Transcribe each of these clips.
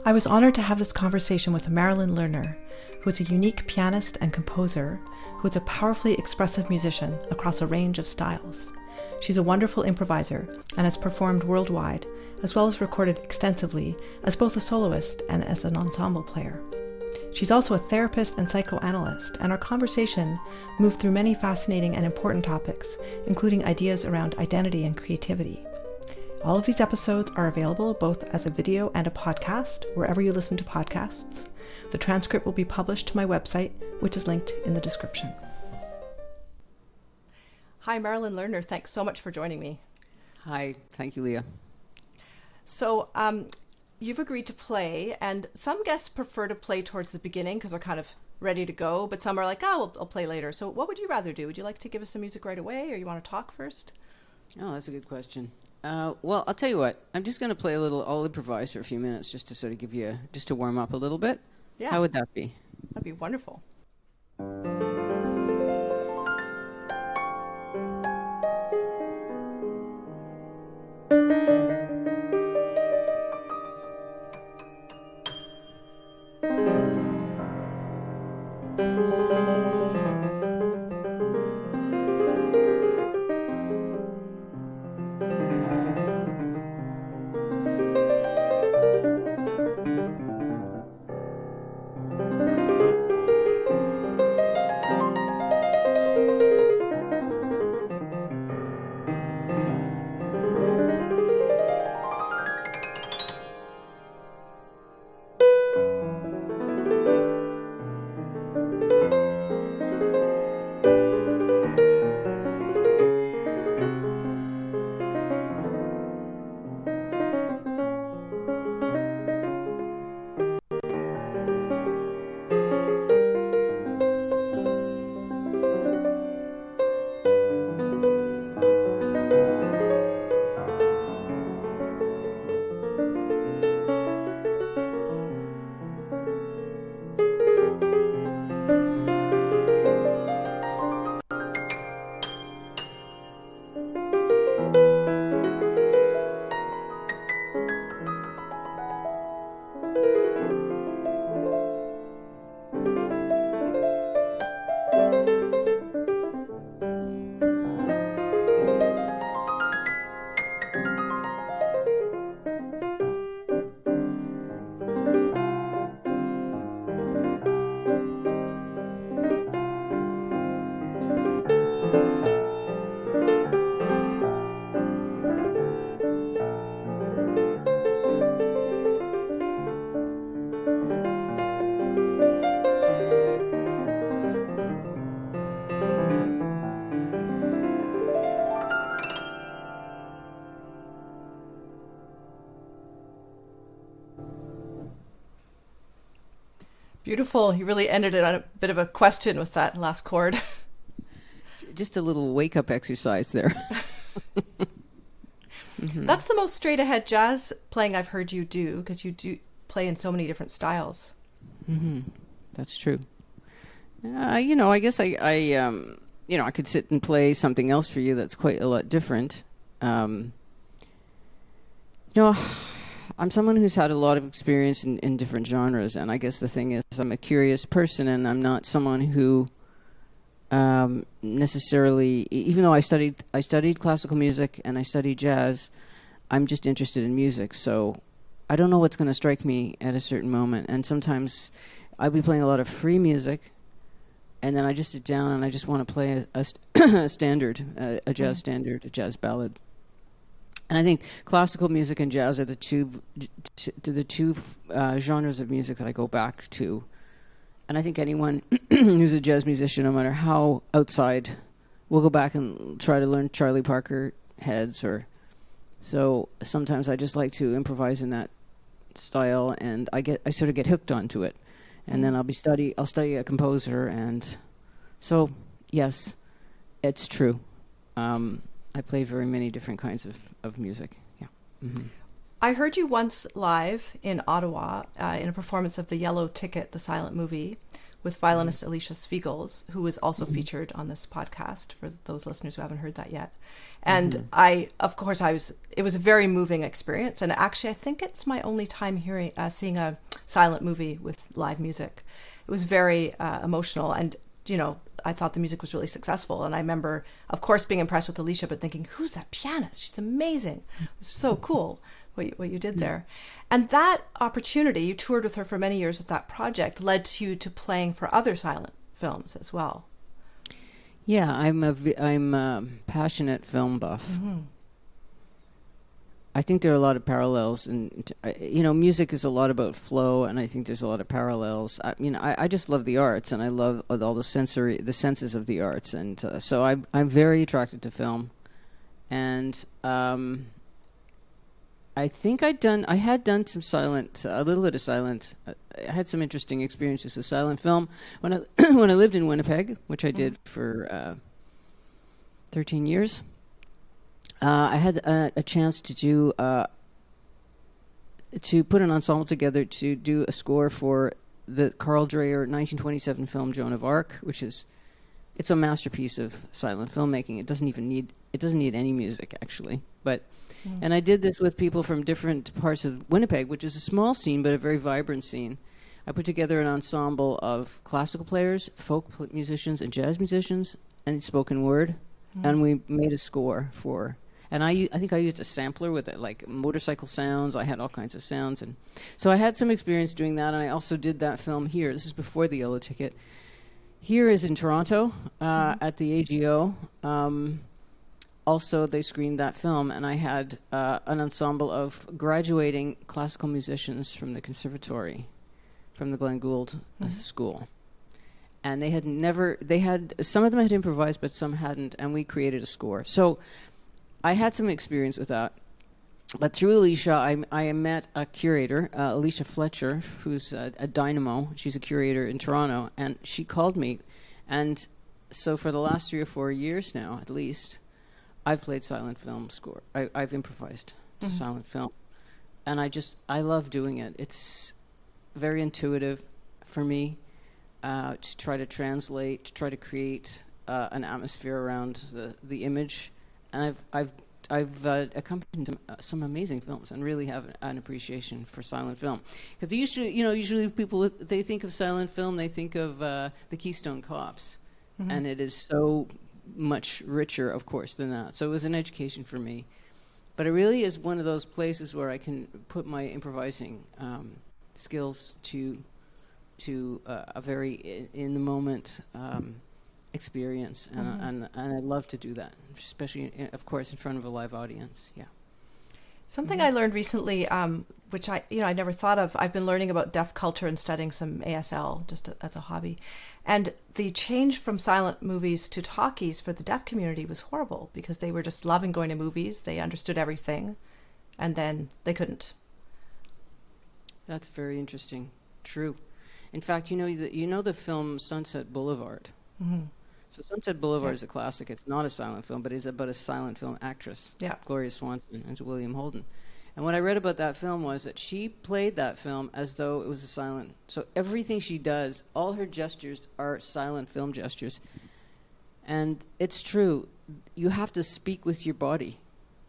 I was honored to have this conversation with Marilyn Lerner, who is a unique pianist and composer who is a powerfully expressive musician across a range of styles. She's a wonderful improviser and has performed worldwide, as well as recorded extensively as both a soloist and as an ensemble player. She's also a therapist and psychoanalyst, and our conversation moved through many fascinating and important topics, including ideas around identity and creativity. All of these episodes are available both as a video and a podcast, wherever you listen to podcasts. The transcript will be published to my website, which is linked in the description. Hi, Marilyn Lerner. Thanks so much for joining me. Hi. Thank you, Leah. So you've agreed to play, and some guests prefer to play towards the beginning because they're kind of ready to go, but some are like, oh, I'll play later. So what would you rather do? Would you like to give us some music right away, or you want to talk first? Oh, that's a good question. Well, I'll tell you what. I'm just going to play a little. I'll improvise for a few minutes just to sort of give you, just to warm up a little bit. Yeah. How would that be? That'd be wonderful. Beautiful. You really ended it on a bit of a question with that last chord. Just a little wake-up exercise there. Mm-hmm. That's the most straight-ahead jazz playing I've heard you do, because you do play in so many different styles. Mm-hmm. That's true. I guess I could sit and play something else for you that's quite a lot different. I'm someone who's had a lot of experience in different genres, and I guess the thing is I'm a curious person, and I'm not someone who necessarily, even though I studied classical music and I studied jazz, I'm just interested in music. So I don't know what's going to strike me at a certain moment, and sometimes I'll be playing a lot of free music, and then I just sit down and I just want to play a standard, a jazz standard, a jazz ballad. And I think classical music and jazz are the two genres of music that I go back to. And I think anyone who's a jazz musician, no matter how outside, will go back and try to learn Charlie Parker heads. So sometimes I just like to improvise in that style, and I sort of get hooked onto it. And then I'll study a composer, and so yes, it's true. I play very many different kinds of music. Yeah. Mm-hmm. I heard you once live in Ottawa in a performance of The Yellow Ticket, the silent movie, with violinist Alicia Spiegels, who is also featured on this podcast for those listeners who haven't heard that yet. And it was a very moving experience. And actually, I think it's my only time seeing a silent movie with live music. It was very emotional. And, I thought the music was really successful. And I remember, of course, being impressed with Alicia, but thinking, who's that pianist? She's amazing. It was so cool what you did there. And that opportunity, you toured with her for many years with that project, led to you to playing for other silent films as well. Yeah, I'm a passionate film buff. Mm-hmm. I think there are a lot of parallels, and music is a lot about flow, and I think there's a lot of parallels. I just love the arts, and I love all the senses of the arts, and so I'm very attracted to film, and I think I had done some silent, a little bit of silent. I had some interesting experiences with silent film when I when I lived in Winnipeg, which I did for 13 years. I had a chance to put an ensemble together to do a score for the Carl Dreyer 1927 film Joan of Arc, it's a masterpiece of silent filmmaking. It doesn't need any music actually, but. And I did this with people from different parts of Winnipeg, which is a small scene but a very vibrant scene. I put together an ensemble of classical players, folk musicians, and jazz musicians, and spoken word, and we made a score for. And I think I used a sampler with it, like motorcycle sounds. I had all kinds of sounds, and so I had some experience doing that. And I also did that film here. This is before the Yellow Ticket. Here is in Toronto at the AGO. Also, they screened that film, and I had an ensemble of graduating classical musicians from the conservatory, from the Glenn Gould School. And some of them had improvised, but some hadn't, and we created a score. So I had some experience with that. But through Alicia, I met a curator, Alicia Fletcher, who's a dynamo. She's a curator in Toronto, and she called me. And so for the last 3 or 4 years now, at least, I've played silent film score. I've improvised to silent film. And I love doing it. It's very intuitive for me to try to translate, to try to create an atmosphere around the image. And I've accompanied some amazing films and really have an appreciation for silent film. Because usually people, they think of silent film, they think of the Keystone Cops. And it is so much richer, of course, than that. So it was an education for me. But it really is one of those places where I can put my improvising skills to a very in-the-moment experience. And I love to do that, especially, of course, in front of a live audience. Yeah. Something I learned recently, which I never thought of. I've been learning about deaf culture and studying some ASL just as a hobby. And the change from silent movies to talkies for the deaf community was horrible because they were just loving going to movies. They understood everything, and then they couldn't. That's very interesting. True. In fact, you know the film Sunset Boulevard? Mm-hmm. So Sunset Boulevard is a classic. It's not a silent film, but it's about a silent film actress, Gloria Swanson, and William Holden. And what I read about that film was that she played that film as though it was a silent. So everything she does, all her gestures are silent film gestures. And it's true. You have to speak with your body.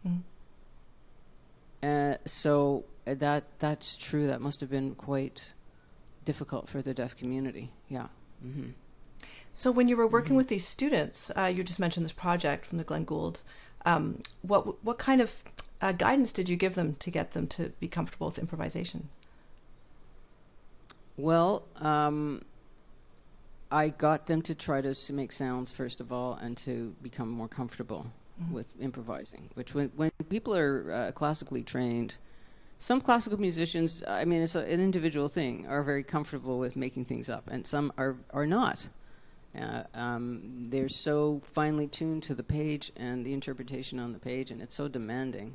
So that's true. That must have been quite difficult for the deaf community. Yeah. Mm-hmm. So when you were working with these students, you just mentioned this project from the Glenn Gould. What kind of guidance did you give them to get them to be comfortable with improvisation? Well, I got them to try to make sounds, first of all, and to become more comfortable with improvising, which when people are classically trained, some classical musicians, it's an individual thing, are very comfortable with making things up, and some are not. They're so finely tuned to the page and the interpretation on the page, and it's so demanding.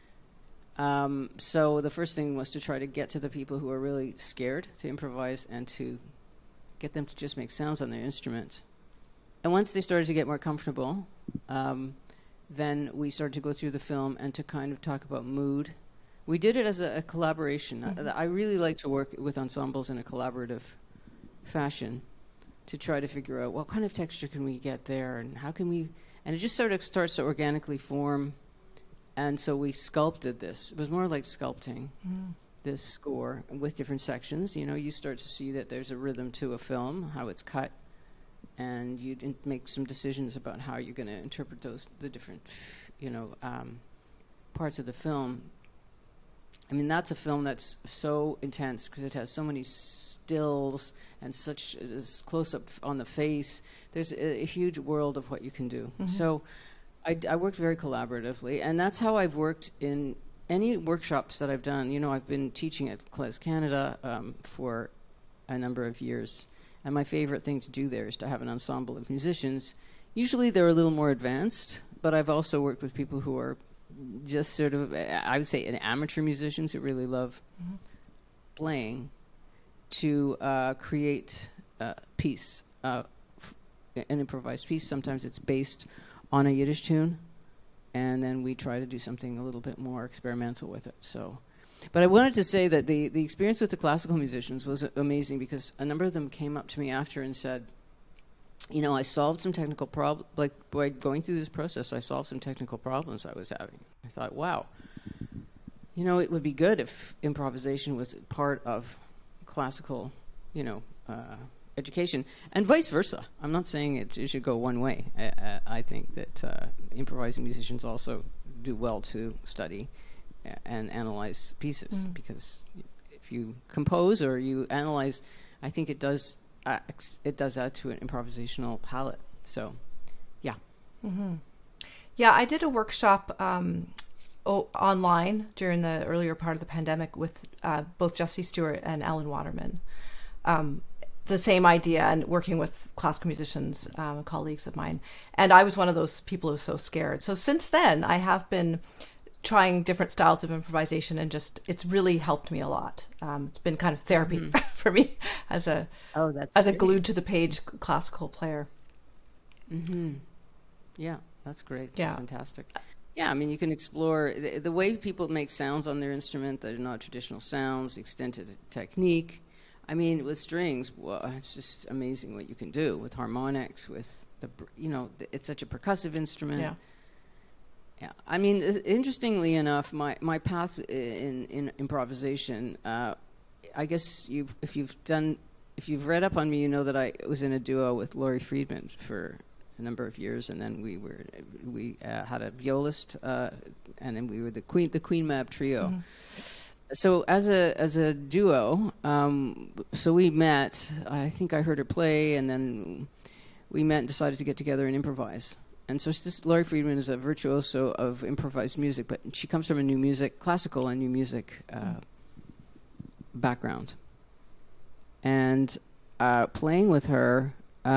So the first thing was to try to get to the people who are really scared to improvise and to get them to just make sounds on their instruments. And once they started to get more comfortable, then we started to go through the film and to kind of talk about mood. We did it as a collaboration. I really like to work with ensembles in a collaborative fashion. to try to figure out what kind of texture can we get there, and how can we, and it just sort of starts to organically form. And so we sculpted this. It was more like sculpting this score with different sections. You know, you start to see that there's a rhythm to a film, how it's cut, and you make some decisions about how you're going to interpret the different, parts of the film. I mean, that's a film that's so intense because it has so many stills and such close-up on the face. There's a huge world of what you can do. Mm-hmm. So I worked very collaboratively, and that's how I've worked in any workshops that I've done. You know, I've been teaching at CLES Canada for a number of years, and my favorite thing to do there is to have an ensemble of musicians. Usually they're a little more advanced, but I've also worked with people who are just sort of, I would say, amateur musicians who really love playing to create a piece, an improvised piece. Sometimes it's based on a Yiddish tune, and then we try to do something a little bit more experimental with it. So, but I wanted to say that the experience with the classical musicians was amazing because a number of them came up to me after and said, you know, I solved some technical problems, like by going through this process, I solved some technical problems I was having. I thought, wow, you know, it would be good if improvisation was part of classical, education, and vice versa. I'm not saying it should go one way. I think that improvising musicians also do well to study and analyze pieces, because if you compose or you analyze, I think it does add to an improvisational palette. So, yeah. Mm-hmm. Yeah, I did a workshop online during the earlier part of the pandemic with both Jesse Stewart and Alan Waterman. The same idea, and working with classical musicians, colleagues of mine. And I was one of those people who was so scared. So since then, I have been trying different styles of improvisation, and it's really helped me a lot. It's been kind of therapy for me as a glued to the page classical player. Mm-hmm. Yeah, that's great. Yeah. That's fantastic. Yeah, I mean, you can explore the way people make sounds on their instrument that are not traditional sounds, the extent of the technique. I mean, with strings, well, it's just amazing what you can do with harmonics, with it's such a percussive instrument. Yeah. Yeah, I mean, interestingly enough, my path in improvisation, I guess if you've read up on me, you know that I was in a duo with Laurie Friedman for a number of years, and then we had a violist, and then we were the Queen Mab trio. Mm-hmm. So as a duo, so we met. I think I heard her play, and then we met and decided to get together and improvise. And so Laurie Friedman is a virtuoso of improvised music, but she comes from a classical and new music background. And playing with her,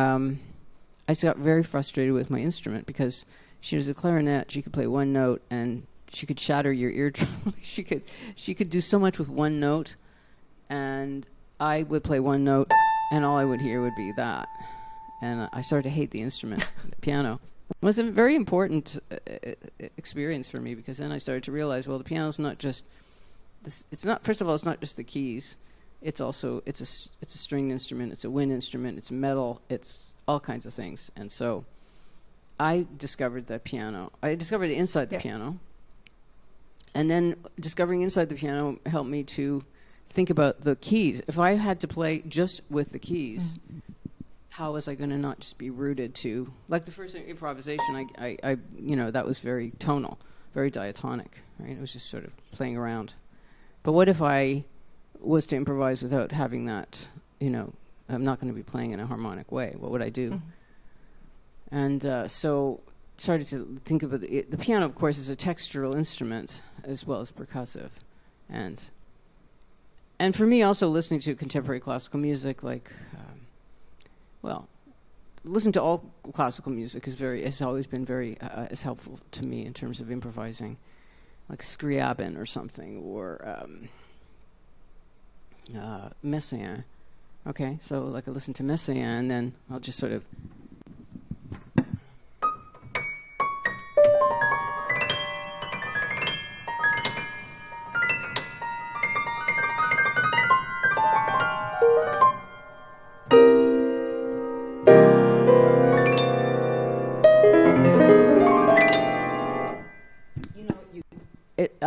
I got very frustrated with my instrument because she was a clarinet. She could play one note, and she could shatter your eardrum. she could do so much with one note, and I would play one note, and all I would hear would be that. And I started to hate the instrument, the piano. It was a very important experience for me, because then I started to realize, well, the piano's not just this. It's not. First of all, it's not just the keys. It's also it's a stringed instrument. It's a wind instrument. It's metal. It's all kinds of things. And so I discovered the piano. I discovered inside the piano. And then discovering inside the piano helped me to think about the keys. If I had to play just with the keys, how was I going to not just be rooted to, like the first improvisation, I that was very tonal, very diatonic, right? It was just sort of playing around. But what if I was to improvise without having that, I'm not going to be playing in a harmonic way. What would I do? Mm-hmm. And so started to think about the piano, of course, is a textural instrument as well as percussive. And for me, also listening to contemporary classical music, like, listening to all classical music has always been very is helpful to me in terms of improvising, like Scriabin or something, or Messiaen. Okay, so like I listen to Messiaen, and then I'll just sort of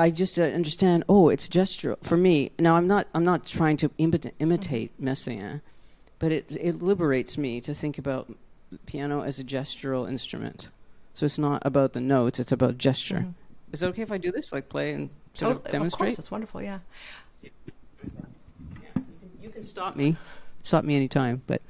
I just understand. Oh, it's gestural for me. Now I'm not trying to imitate Messiaen, but it liberates me to think about piano as a gestural instrument. So it's not about the notes; it's about gesture. Is it okay if I do this, like play and sort of demonstrate? Of course, it's wonderful. Yeah. You can stop me anytime, but.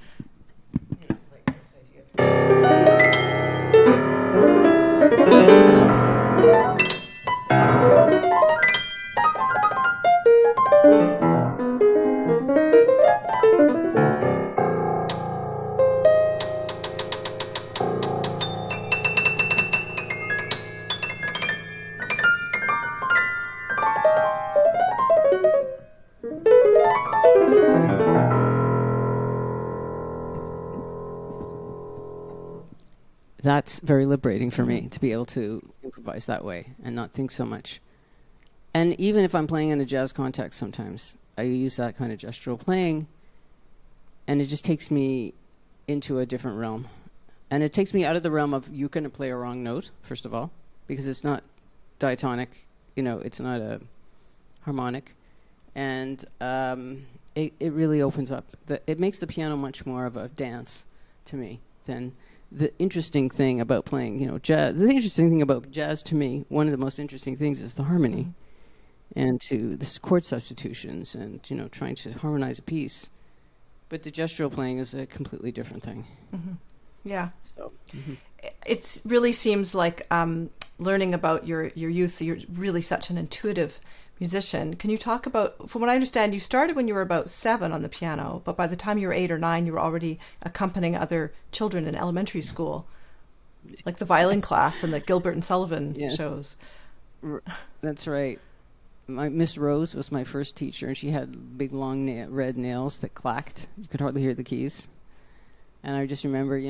That's very liberating for me to be able to improvise that way and not think so much. And even if I'm playing in a jazz context, sometimes I use that kind of gestural playing, and it just takes me into a different realm. And it takes me out of the realm of you can play a wrong note, first of all, because it's not diatonic, it's not a harmonic. And it really opens up. It makes the piano much more of a dance to me than the interesting thing about playing, jazz. The interesting thing about jazz to me, one of the most interesting things is the harmony and to the chord substitutions and, trying to harmonize a piece. But the gestural playing is a completely different thing. Yeah. So it really seems like learning about your youth, you're really such an intuitive musician. Can you talk about, from what I understand, you started when you were about 7 on the piano, but by the time you were 8 or 9, you were already accompanying other children in elementary school, like the violin class and the Gilbert and Sullivan shows. That's right. My Miss Rose was my first teacher, and she had big, long red nails that clacked. You could hardly hear the keys. And I just remember,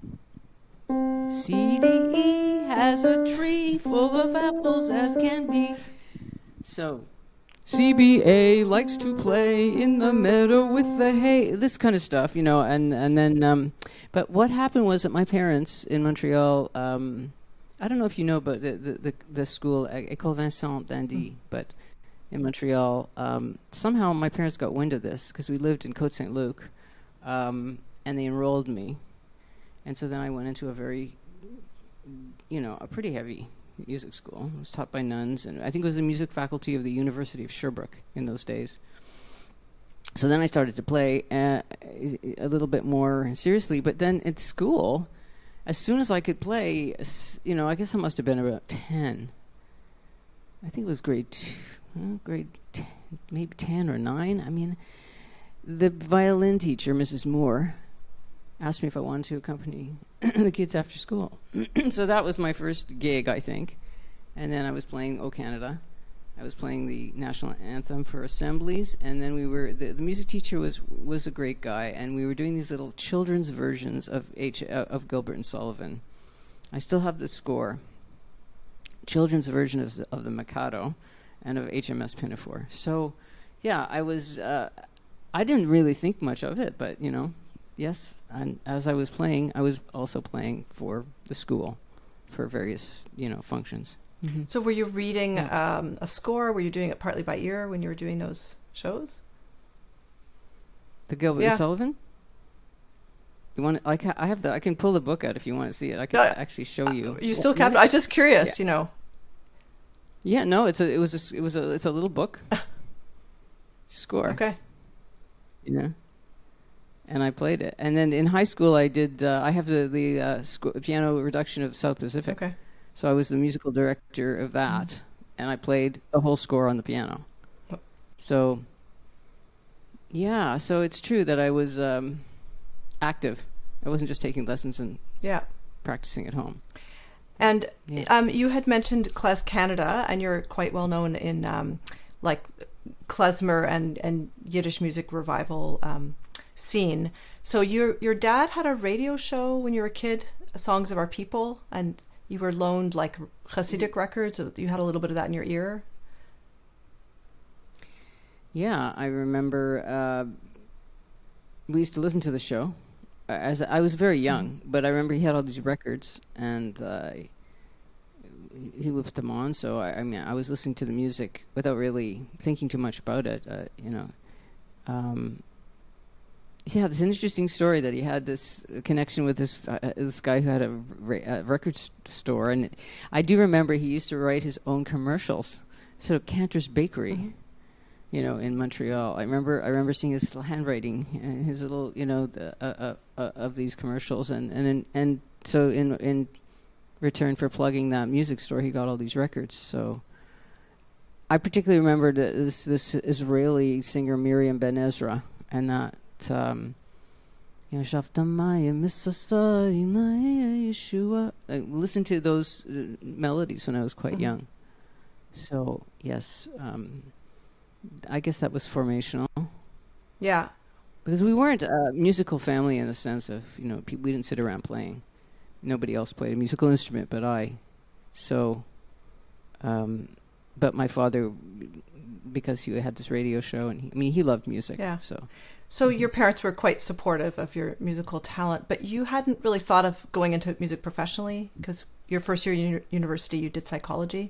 CDE has a tree full of apples as can be. So, CBA likes to play in the meadow with the hay. This kind of stuff, and then. But what happened was that my parents in Montreal. I don't know if you know about the school École Vincent d'Indy, but in Montreal, somehow my parents got wind of this because we lived in Côte Saint-Luc, and they enrolled me, and so then I went into a very, a pretty heavy music school. It was taught by nuns, and I think it was the music faculty of the University of Sherbrooke in those days. So then I started to play a little bit more seriously, but then at school, as soon as I could play, I guess I must have been about 10. I think it was grade 10, maybe 10 or 9. I mean, the violin teacher, Mrs. Moore, asked me if I wanted to accompany the kids after school. So that was my first gig, I think. And then I was playing O Canada. I was playing the national anthem for assemblies, and then the music teacher was a great guy, and we were doing these little children's versions of Gilbert and Sullivan. I still have the score. Children's version of the Mikado and of HMS Pinafore. So, yeah, I didn't really think much of it, but, yes, and as I was playing, I was also playing for the school for various, functions. Mm-hmm. So were you reading a score? Were you doing it partly by ear when you were doing those shows? The Gilbert and Sullivan? You want? I can pull the book out if you want to see it. I can actually show you. You still kept? I was just curious. Yeah, no, it's a little book. Score. Okay. And I played it. And then in high school, I did. I have the piano reduction of South Pacific. Okay. So I was the musical director of that, and I played the whole score on the piano. So, yeah, so it's true that I was active. I wasn't just taking lessons and practicing at home. And you had mentioned Klez Canada, and you're quite well known in like klezmer and Yiddish music revival scene. So your dad had a radio show when you were a kid, Songs of Our People, and you were loaned like Hasidic records. You had a little bit of that in your ear. Yeah, I remember we used to listen to the show. As I was very young, but I remember he had all these records, and he would put them on. So I mean, I was listening to the music without really thinking too much about it. Yeah, it's an interesting story that he had this connection with this guy who had a record store, and I do remember he used to write his own commercials. So Cantor's Bakery, in Montreal. I remember seeing his little handwriting and his little, of these commercials, and so in return for plugging that music store, he got all these records. So I particularly remember this Israeli singer Miriam Ben Ezra, and that. Shaftamaya Misasai Yeshua. I listened to those melodies when I was quite young. So yes, I guess that was formational. Yeah, because we weren't a musical family in the sense of we didn't sit around playing. Nobody else played a musical instrument but I. So, but my father, because he had this radio show, and he loved music. Yeah. So your parents were quite supportive of your musical talent, but you hadn't really thought of going into music professionally, because your first year in university you did psychology.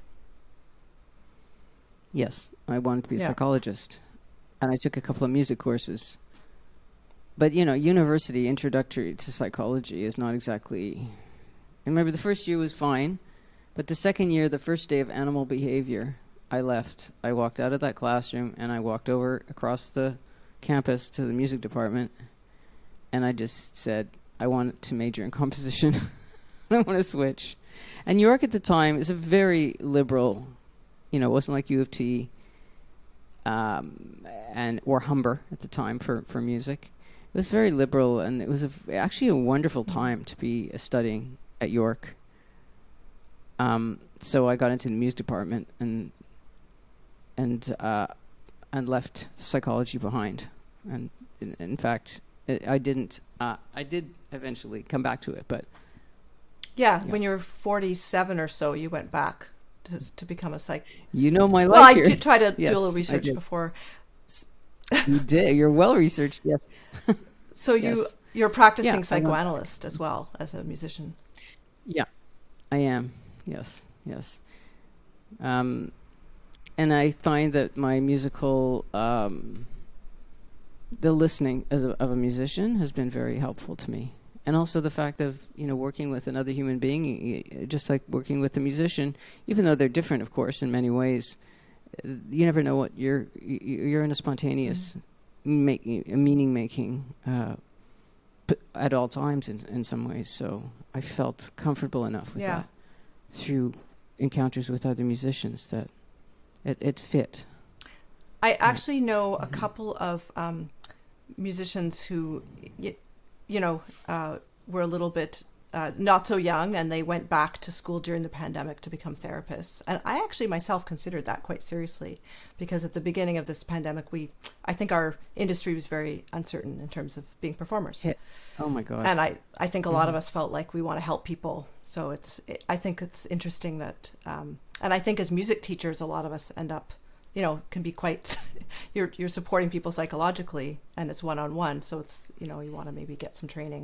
Yes, I wanted to be a psychologist, and I took a couple of music courses. But university introductory to psychology is not exactly. I remember the first year was fine, but the second year, the first day of animal behavior, I left. I walked out of that classroom and I walked over across the campus to the music department, and I just said I want to major in composition. I want to switch. And York at the time is a very liberal, it wasn't like U of T or Humber at the time for music. It was very liberal, and it was actually a wonderful time to be studying at York. So I got into the music department and left psychology behind. And in fact, I didn't. I did eventually come back to it, but when you were 47 or so, you went back to become a psych. My life. Well, I here. did try to do a little research before. You did. You're well researched. Yes. So you're practicing psychoanalyst as well as a musician. Yeah, I am. Yes. And I find that my musical, the listening of a musician has been very helpful to me. And also the fact of, working with another human being, just like working with a musician, even though they're different, of course, in many ways, you never know what you're in a spontaneous meaning making at all times in some ways. So I felt comfortable enough with that through encounters with other musicians that it fit. I actually know a couple of musicians who, were a little bit not so young, and they went back to school during the pandemic to become therapists. And I actually myself considered that quite seriously, because at the beginning of this pandemic, I think our industry was very uncertain in terms of being performers. Yeah. Oh my God. And I think a lot of us felt like we want to help people. So I think it's interesting that, and I think as music teachers, a lot of us end up, can be quite, you're supporting people psychologically, and it's one-on-one. So it's, you want to maybe get some training.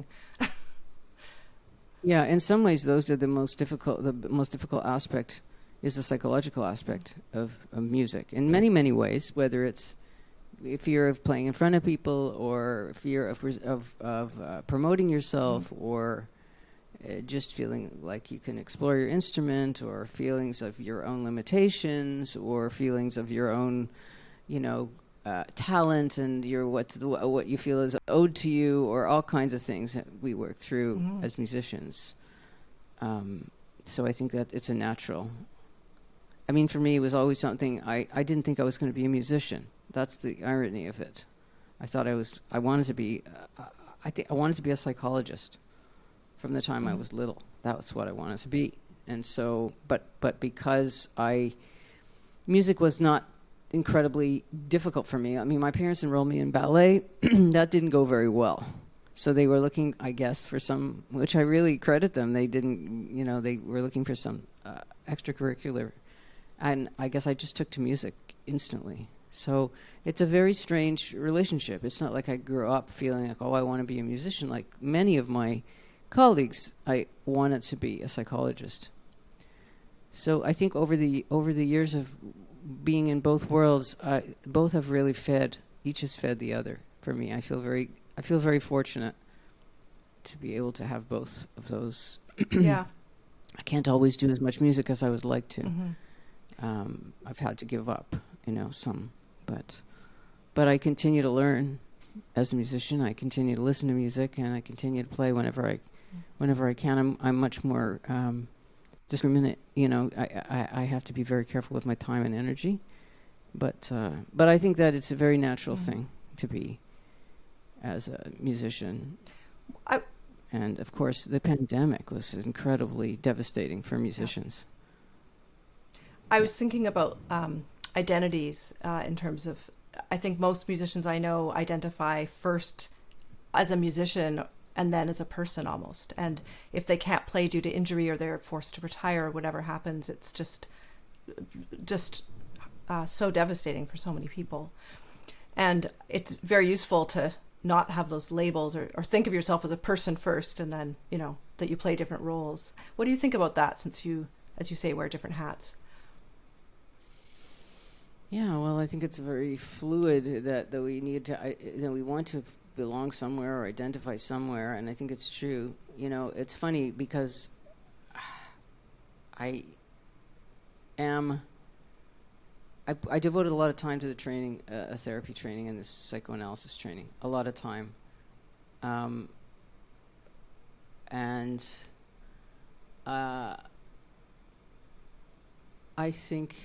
Yeah, in some ways, those are the most difficult. The most difficult aspect is the psychological aspect of music. In many, many ways, whether it's fear of playing in front of people, or fear of promoting yourself, or just feeling like you can explore your instrument, or feelings of your own limitations, or feelings of your own, talent, and what you feel is owed to you, or all kinds of things that we work through as musicians. So I think that it's a natural. I mean, for me, it was always something I didn't think I was going to be a musician. That's the irony of it. I thought I wanted to be. I wanted to be a psychologist from the time I was little. That's what I wanted to be. And so, but because music was not incredibly difficult for me. I mean, my parents enrolled me in ballet. That didn't go very well. So they were looking, I guess, for some, which I really credit them. They didn't, they were looking for some extracurricular. And I guess I just took to music instantly. So it's a very strange relationship. It's not like I grew up feeling like, I want to be a musician. Like many of my colleagues, I wanted to be a psychologist. So I think over the years of being in both worlds, both have really fed. Each has fed the other. For me, I feel very fortunate to be able to have both of those. Yeah. I can't always do as much music as I would like to. Mm-hmm. I've had to give up, some, but I continue to learn as a musician. I continue to listen to music, and I continue to play whenever I can. I'm much more discriminate. I have to be very careful with my time and energy, but I think that it's a very natural thing to be as a musician. And of course, the pandemic was incredibly devastating for musicians. I was thinking about identities in terms of, I think most musicians I know identify first as a musician and then as a person almost. And if they can't play due to injury or they're forced to retire or whatever happens, it's just so devastating for so many people. And it's very useful to not have those labels or think of yourself as a person first and then, that you play different roles. What do you think about that, since you, as you say, wear different hats? Yeah, well, I think it's very fluid that we need to, we want to belong somewhere or identify somewhere, and I think it's true. It's funny because I devoted a lot of time to the training, a therapy training and this psychoanalysis training, a lot of time. I think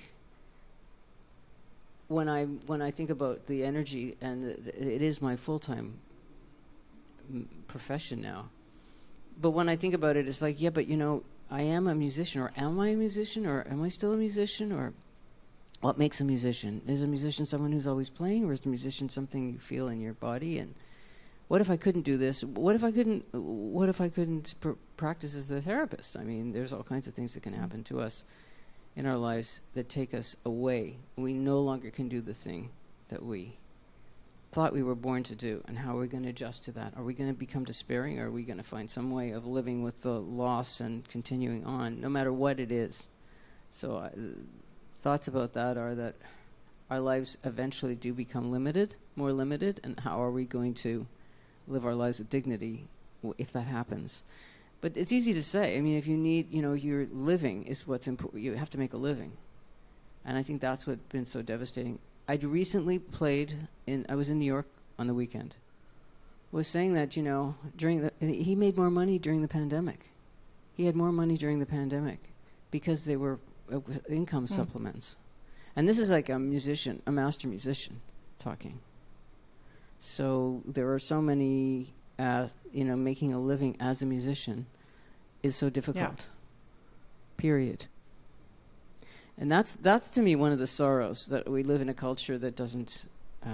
when I think about the energy, and it is my full-time profession now, but when I think about it, it's like, yeah, but I am a musician, or am I a musician, or am I still a musician, or what makes a musician? Is a musician someone who's always playing, or is a musician something you feel in your body? And what if I couldn't do this? What if I couldn't practice as the therapist? I mean, there's all kinds of things that can happen to us in our lives that take us away. We no longer can do the thing that we thought we were born to do. And how are we going to adjust to that? Are we going to become despairing, or are we going to find some way of living with the loss and continuing on, no matter what it is? So thoughts about that are that our lives eventually do become more limited, and how are we going to live our lives with dignity if that happens? But it's easy to say. I mean, if you need, your living is what's important. You have to make a living. And I think that's what's been so devastating. I'd recently I was in New York on the weekend, was saying that, he made more money during the pandemic. He had more money during the pandemic because they were income supplements. And this is like a master musician talking. So there are so many, making a living as a musician is so difficult. Period. And that's to me one of the sorrows, that we live in a culture that doesn't,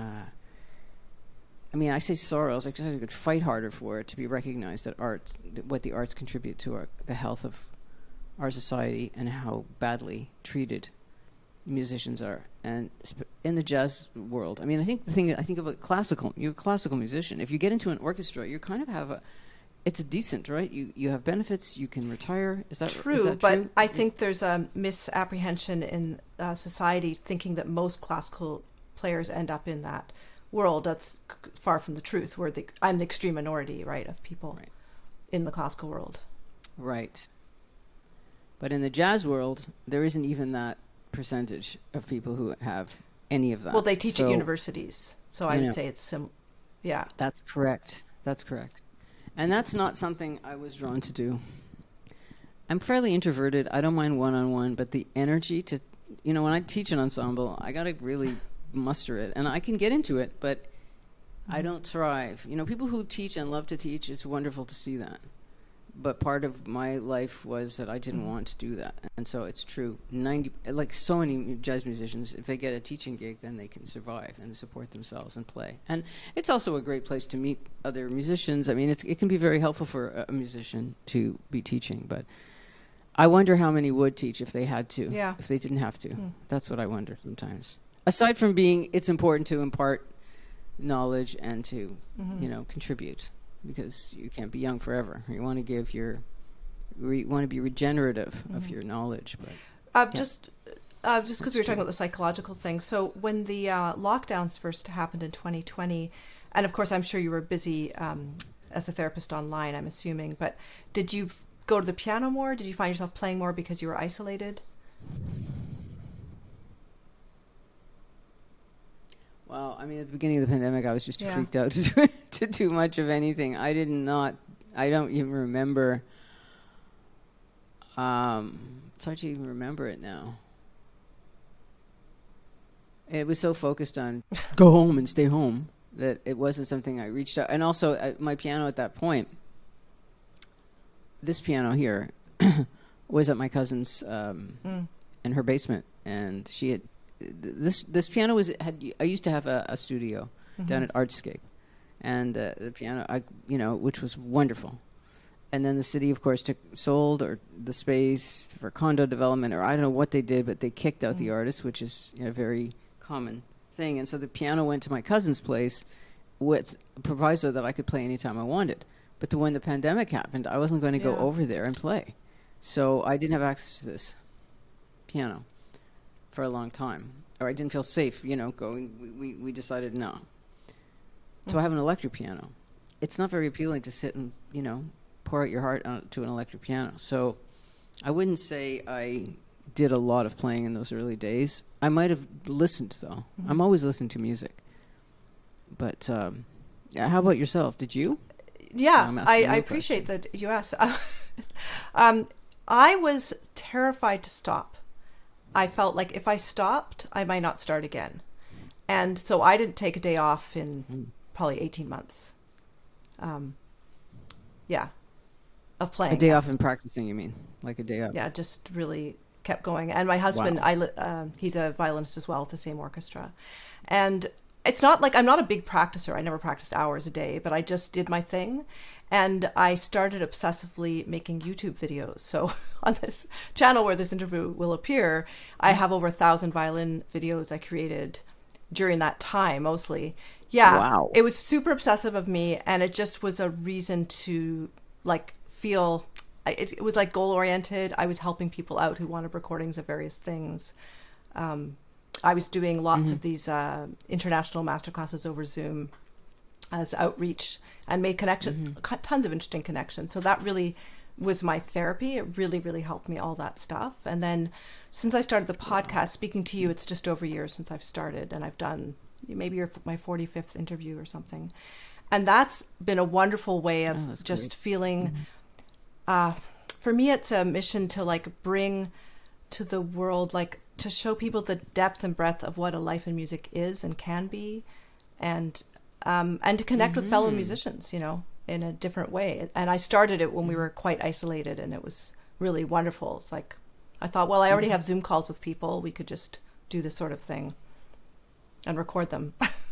I say sorrows, I could fight harder for it to be recognized, that what the arts contribute to the health of our society, and how badly treated musicians are, and in the jazz world. I think about classical. You're a classical musician. If you get into an orchestra, you kind of it's decent, right? You have benefits. You can retire. Is that true? Is that but true? I think there's a misapprehension in society, thinking that most classical players end up in that world. That's far from the truth. I'm the extreme minority, right, of people in the classical world. Right. But in the jazz world, there isn't even that percentage of people who have any of that. Well, they teach at universities, so I would say it's yeah. That's correct. And that's not something I was drawn to do. I'm fairly introverted. I don't mind one-on-one, but the energy to, when I teach an ensemble, I got to really muster it. And I can get into it, but I don't thrive. People who teach and love to teach, it's wonderful to see that. But part of my life was that I didn't want to do that. And so it's true. So many jazz musicians, if they get a teaching gig, then they can survive and support themselves and play. And it's also a great place to meet other musicians. I mean, it can be very helpful for a musician to be teaching. But I wonder how many would teach if they had to, if they didn't have to. That's what I wonder sometimes. Aside from it's important to impart knowledge and to, contribute. Because you can't be young forever. You want to be regenerative of your knowledge. But Just because we were talking about the psychological thing. So when the lockdowns first happened in 2020, and of course I'm sure you were busy as a therapist online, I'm assuming, but did you go to the piano more? Did you find yourself playing more because you were isolated? Well, I mean, at the beginning of the pandemic, I was just too freaked out to do much of anything. I don't even remember. It's hard to even remember it now. It was so focused on go home and stay home that it wasn't something I reached out. And also, my piano at that point, this piano here, was at my cousin's in her basement, and she had this piano I used to have a studio down at Artscape, and the piano which was wonderful. And then the city, of course, sold or the space for condo development, or I don't know what they did, but they kicked out the artist, which is a very common thing. And so the piano went to my cousin's place with a proviso that I could play anytime I wanted. But when the pandemic happened, I wasn't going to go over there and play. So I didn't have access to this piano for a long time. Or I didn't feel safe, going. We decided no. So I have an electric piano. It's not very appealing to sit and, pour out your heart to an electric piano. So I wouldn't say I did a lot of playing in those early days. I might have listened, though. I'm always listening to music. But how about yourself? Did you? Yeah, I appreciate that you asked. I was terrified to stop. I felt like if I stopped, I might not start again. And so I didn't take a day off in probably 18 months. Of playing. A day off in practicing, you mean? Like a day off? Yeah, just really kept going. And my husband, he's a violinist as well with the same orchestra. And it's not like I'm not a big practicer. I never practiced hours a day, but I just did my thing. And I started obsessively making YouTube videos. So on this channel where this interview will appear, I have over 1,000 violin videos I created during that time, mostly. Yeah. Wow. It was super obsessive of me. And it just was a reason to feel, it was goal oriented. I was helping people out who wanted recordings of various things. I was doing lots of these international masterclasses over Zoom as outreach and made tons of interesting connections. So that really was my therapy. It really, really helped me, all that stuff. And then since I started the podcast, speaking to you, it's just over a year since I've started, and I've done maybe my 45th interview or something. And that's been a wonderful way of just feeling, for me, it's a mission to bring to the world, to show people the depth and breadth of what a life in music is and can be, and to connect with fellow musicians, in a different way. And I started it when we were quite isolated, and it was really wonderful. It's I thought, well, I already have Zoom calls with people. We could just do this sort of thing and record them.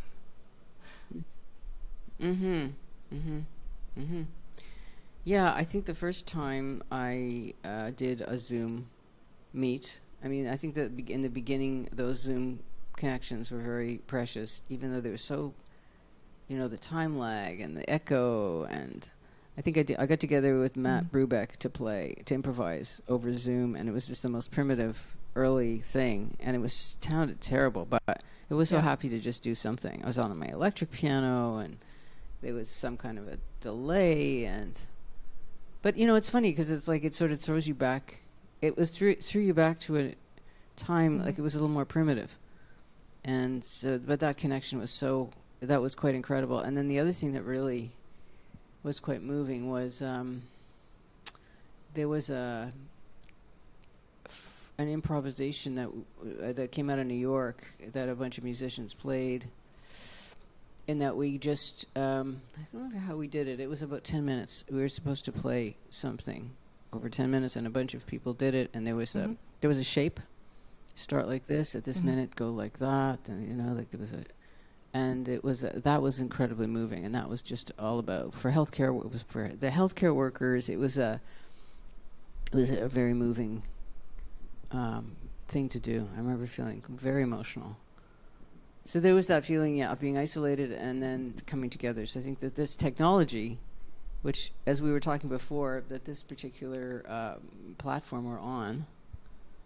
Yeah, I think the first time I did a Zoom meet, I mean, I think that in the beginning, those Zoom connections were very precious, even though they were so, the time lag and the echo. And I think I got together with Matt Brubeck to improvise over Zoom, and it was just the most primitive early thing, and it sounded terrible, but I was so happy to just do something. I was on my electric piano, and there was some kind of a delay, but it's funny because it's it sort of throws you back. It was threw you back to a time it was a little more primitive, and so, but that connection was that was quite incredible. And then the other thing that really was quite moving was there was an improvisation that came out of New York that a bunch of musicians played, in that we just I don't remember how we did it. It was about 10 minutes. We were supposed to play something over 10 minutes, and a bunch of people did it, and there was a shape. Start like this, at this minute go like that, and there was that was incredibly moving. And that was just all about, for healthcare, it was for the healthcare workers. It was a very moving thing to do. I remember feeling very emotional. So there was that feeling, of being isolated and then coming together. So I think that this technology, which, as we were talking before, that this particular platform we're on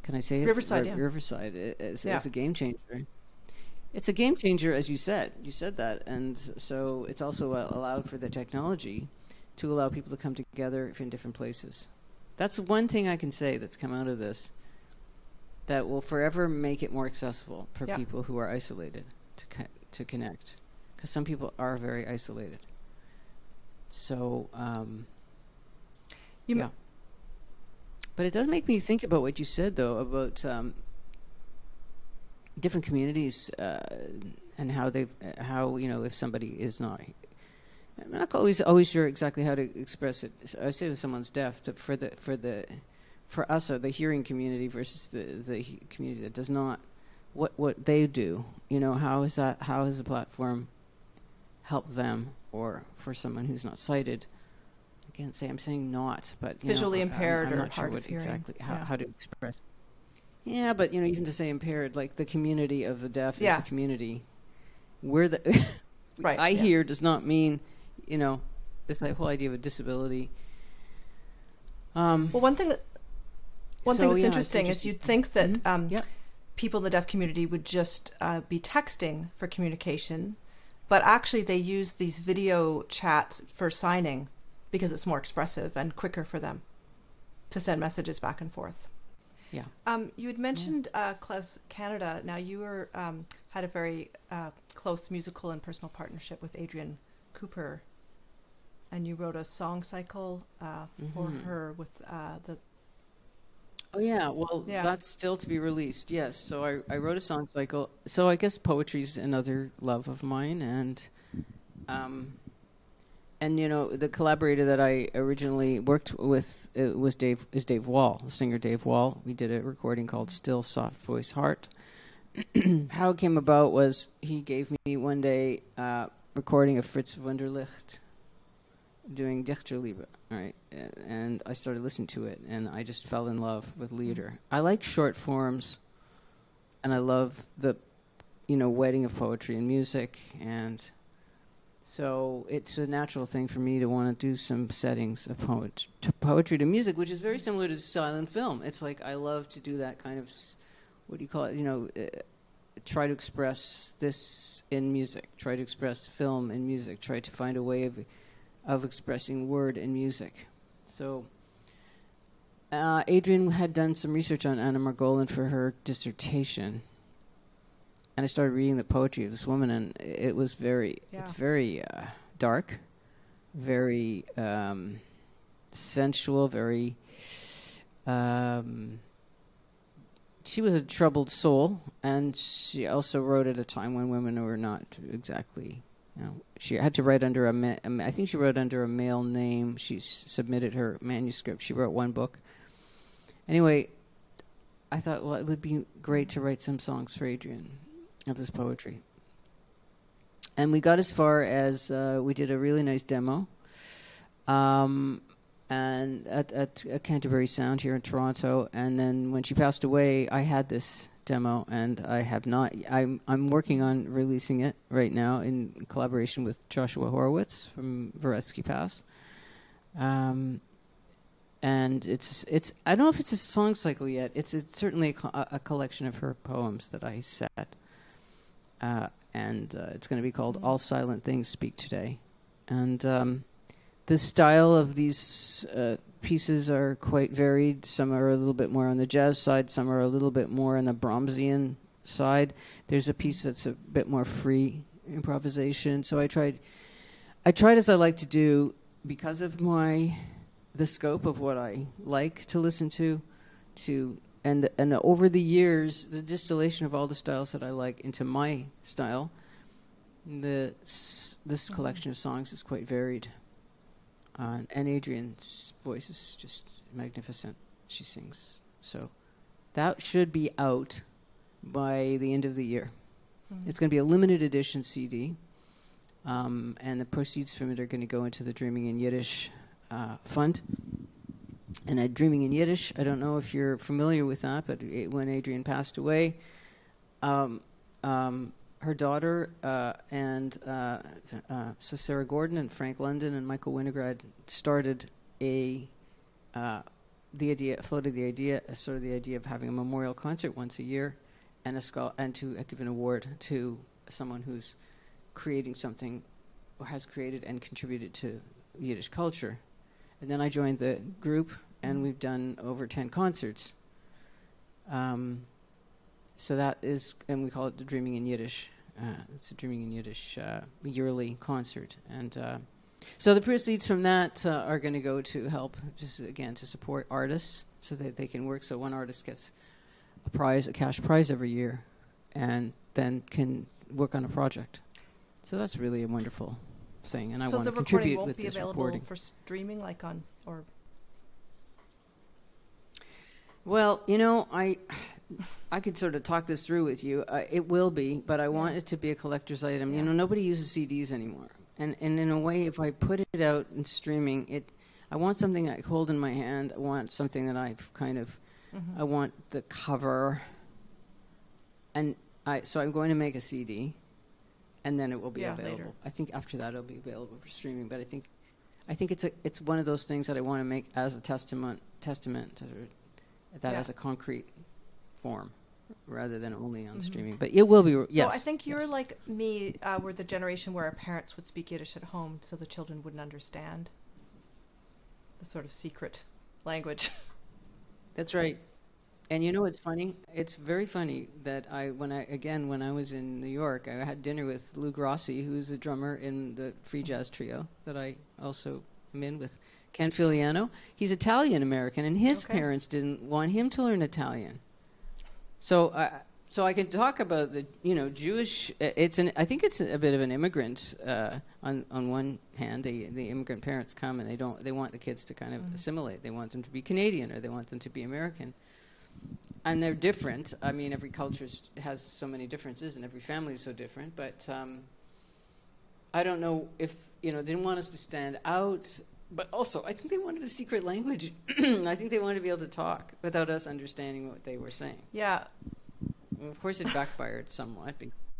Can I say it? Riverside, yeah. Riverside is a game changer. It's a game changer, as you said. You said that. And so it's also allowed for the technology to allow people to come together in different places. That's one thing I can say that's come out of this that will forever make it more accessible for people who are isolated to connect. Because some people are very isolated. So, yeah. But it does make me think about what you said, though, about different communities and how if somebody is not, I'm not always sure exactly how to express it. I say if someone's deaf, for us, the hearing community versus the community that does not, what they do, how has the platform helped them, or for someone who's not sighted? Again, I'm saying not, but visually impaired I'm or not sure hard what of hearing. exactly how to express. Yeah, but even to say impaired, like the community of the deaf is a community. We're the right. I hear does not mean, this whole idea of a disability. Well, one thing that's interesting is you'd think that people in the deaf community would just be texting for communication, but actually they use these video chats for signing because it's more expressive and quicker for them to send messages back and forth. Yeah. You had mentioned CLES Canada. Now you were had a very close musical and personal partnership with Adrienne Cooper, and you wrote a song cycle for her with the. Oh yeah, well that's still to be released. Yes, so I wrote a song cycle. So I guess poetry's another love of mine, and the collaborator that I originally worked with is Dave Wall, singer Dave Wall. We did a recording called Still Soft Voice Heart. How it came about was he gave me one day recording of Fritz Wunderlich doing Dichterliebe, right? And I started listening to it, and I just fell in love with Lieder. I like short forms, and I love the, wedding of poetry and music, and so it's a natural thing for me to want to do some settings of poetry to music, which is very similar to silent film. It's like I love to do that kind of, what do you call it? Try to express this in music. Try to express film in music. Try to find a way of expressing word in music. So Adrienne had done some research on Anna Margolin for her dissertation. And I started reading the poetry of this woman, and it was it's very dark, very sensual, very. She was a troubled soul, and she also wrote at a time when women were not exactly. She had to write under I think she wrote under a male name. She submitted her manuscript. She wrote one book. Anyway, I thought, well, it would be great to write some songs for Adrienne of this poetry. And we got as far as we did a really nice demo and at Canterbury Sound here in Toronto. And then when she passed away, I had this demo, and I have not. I'm working on releasing it right now in collaboration with Joshua Horowitz from Voretsky Pass. And it's I don't know if it's a song cycle yet. It's certainly a collection of her poems that I set. And it's going to be called All Silent Things Speak Today. And the style of these pieces are quite varied. Some are a little bit more on the jazz side. Some are a little bit more on the Brahmsian side. There's a piece that's a bit more free improvisation. So I tried as I like to do, because of the scope of what I like to listen to and over the years, the distillation of all the styles that I like into my style, this collection of songs is quite varied. And Adrienne's voice is just magnificent. She sings. So that should be out by the end of the year. Mm-hmm. It's going to be a limited edition CD. And the proceeds from it are going to go into the Dreaming in Yiddish fund. And Dreaming in Yiddish, I don't know if you're familiar with that, but when Adrienne passed away, her daughter so Sarah Gordon and Frank London and Michael Winograd started a floated the idea, sort of the idea of having a memorial concert once a year, and and to give an award to someone who's creating something, or has created and contributed to Yiddish culture. And then I joined the group, and we've done over 10 concerts. So that is, and we call it the Dreaming in Yiddish. It's a Dreaming in Yiddish yearly concert. And so the proceeds from that are going to go to help, just again, to support artists so that they can work. So one artist gets a cash prize every year, and then can work on a project. So that's really a wonderful thing, and I want to contribute with this recording. So the recording won't be available for streaming, like on, or? Well, I could sort of talk this through with you. It will be, but I want it to be a collector's item. Yeah. Nobody uses CDs anymore. And in a way, if I put it out in streaming, I want something I hold in my hand. I want something that I've kind of, I want the cover. And so I'm going to make a CD, and then it will be available. Later. I think after that it'll be available for streaming. But I think it's one of those things that I want to make as a testament as a concrete form, rather than only on streaming. But it will be. Yes. So I think you're like me. We're the generation where our parents would speak Yiddish at home, so the children wouldn't understand the sort of secret language. That's right. And it's funny? It's very funny that when I was in New York, I had dinner with Lou Grossi, who's the drummer in the free jazz trio that I also am in with Ken Filiano. He's Italian-American, and his parents didn't want him to learn Italian. So I can talk about the, Jewish, I think it's a bit of an immigrant, on one hand, the immigrant parents come and they want the kids to kind of assimilate. They want them to be Canadian, or they want them to be American. And they're different. I mean, every culture has so many differences, and every family is so different. But I don't know if, they didn't want us to stand out. But also, I think they wanted a secret language. I think they wanted to be able to talk without us understanding what they were saying. Yeah. And of course, it backfired somewhat.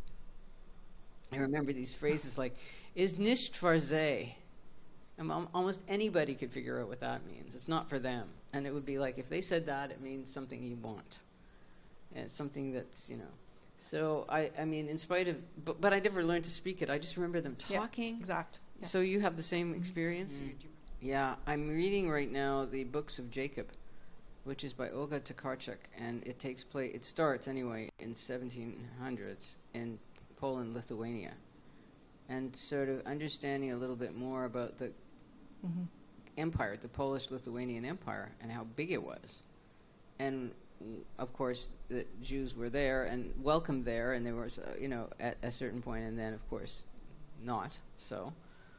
I remember these phrases like, is nicht farze? Almost anybody could figure out what that means. It's not for them. And it would be like, if they said that, it means something you want. And it's something that's, So, I mean, in spite of... But I never learned to speak it. I just remember them talking. Yeah, exact. Yeah. So you have the same experience? Yeah, I'm reading right now the Books of Jacob, which is by Olga Tokarczuk, and it starts anyway in 1700s in Poland, Lithuania, and sort of understanding a little bit more about the empire, the Polish-Lithuanian Empire, and how big it was. And of course, the Jews were there and welcomed there, and there was, at a certain point, and then of course, not so.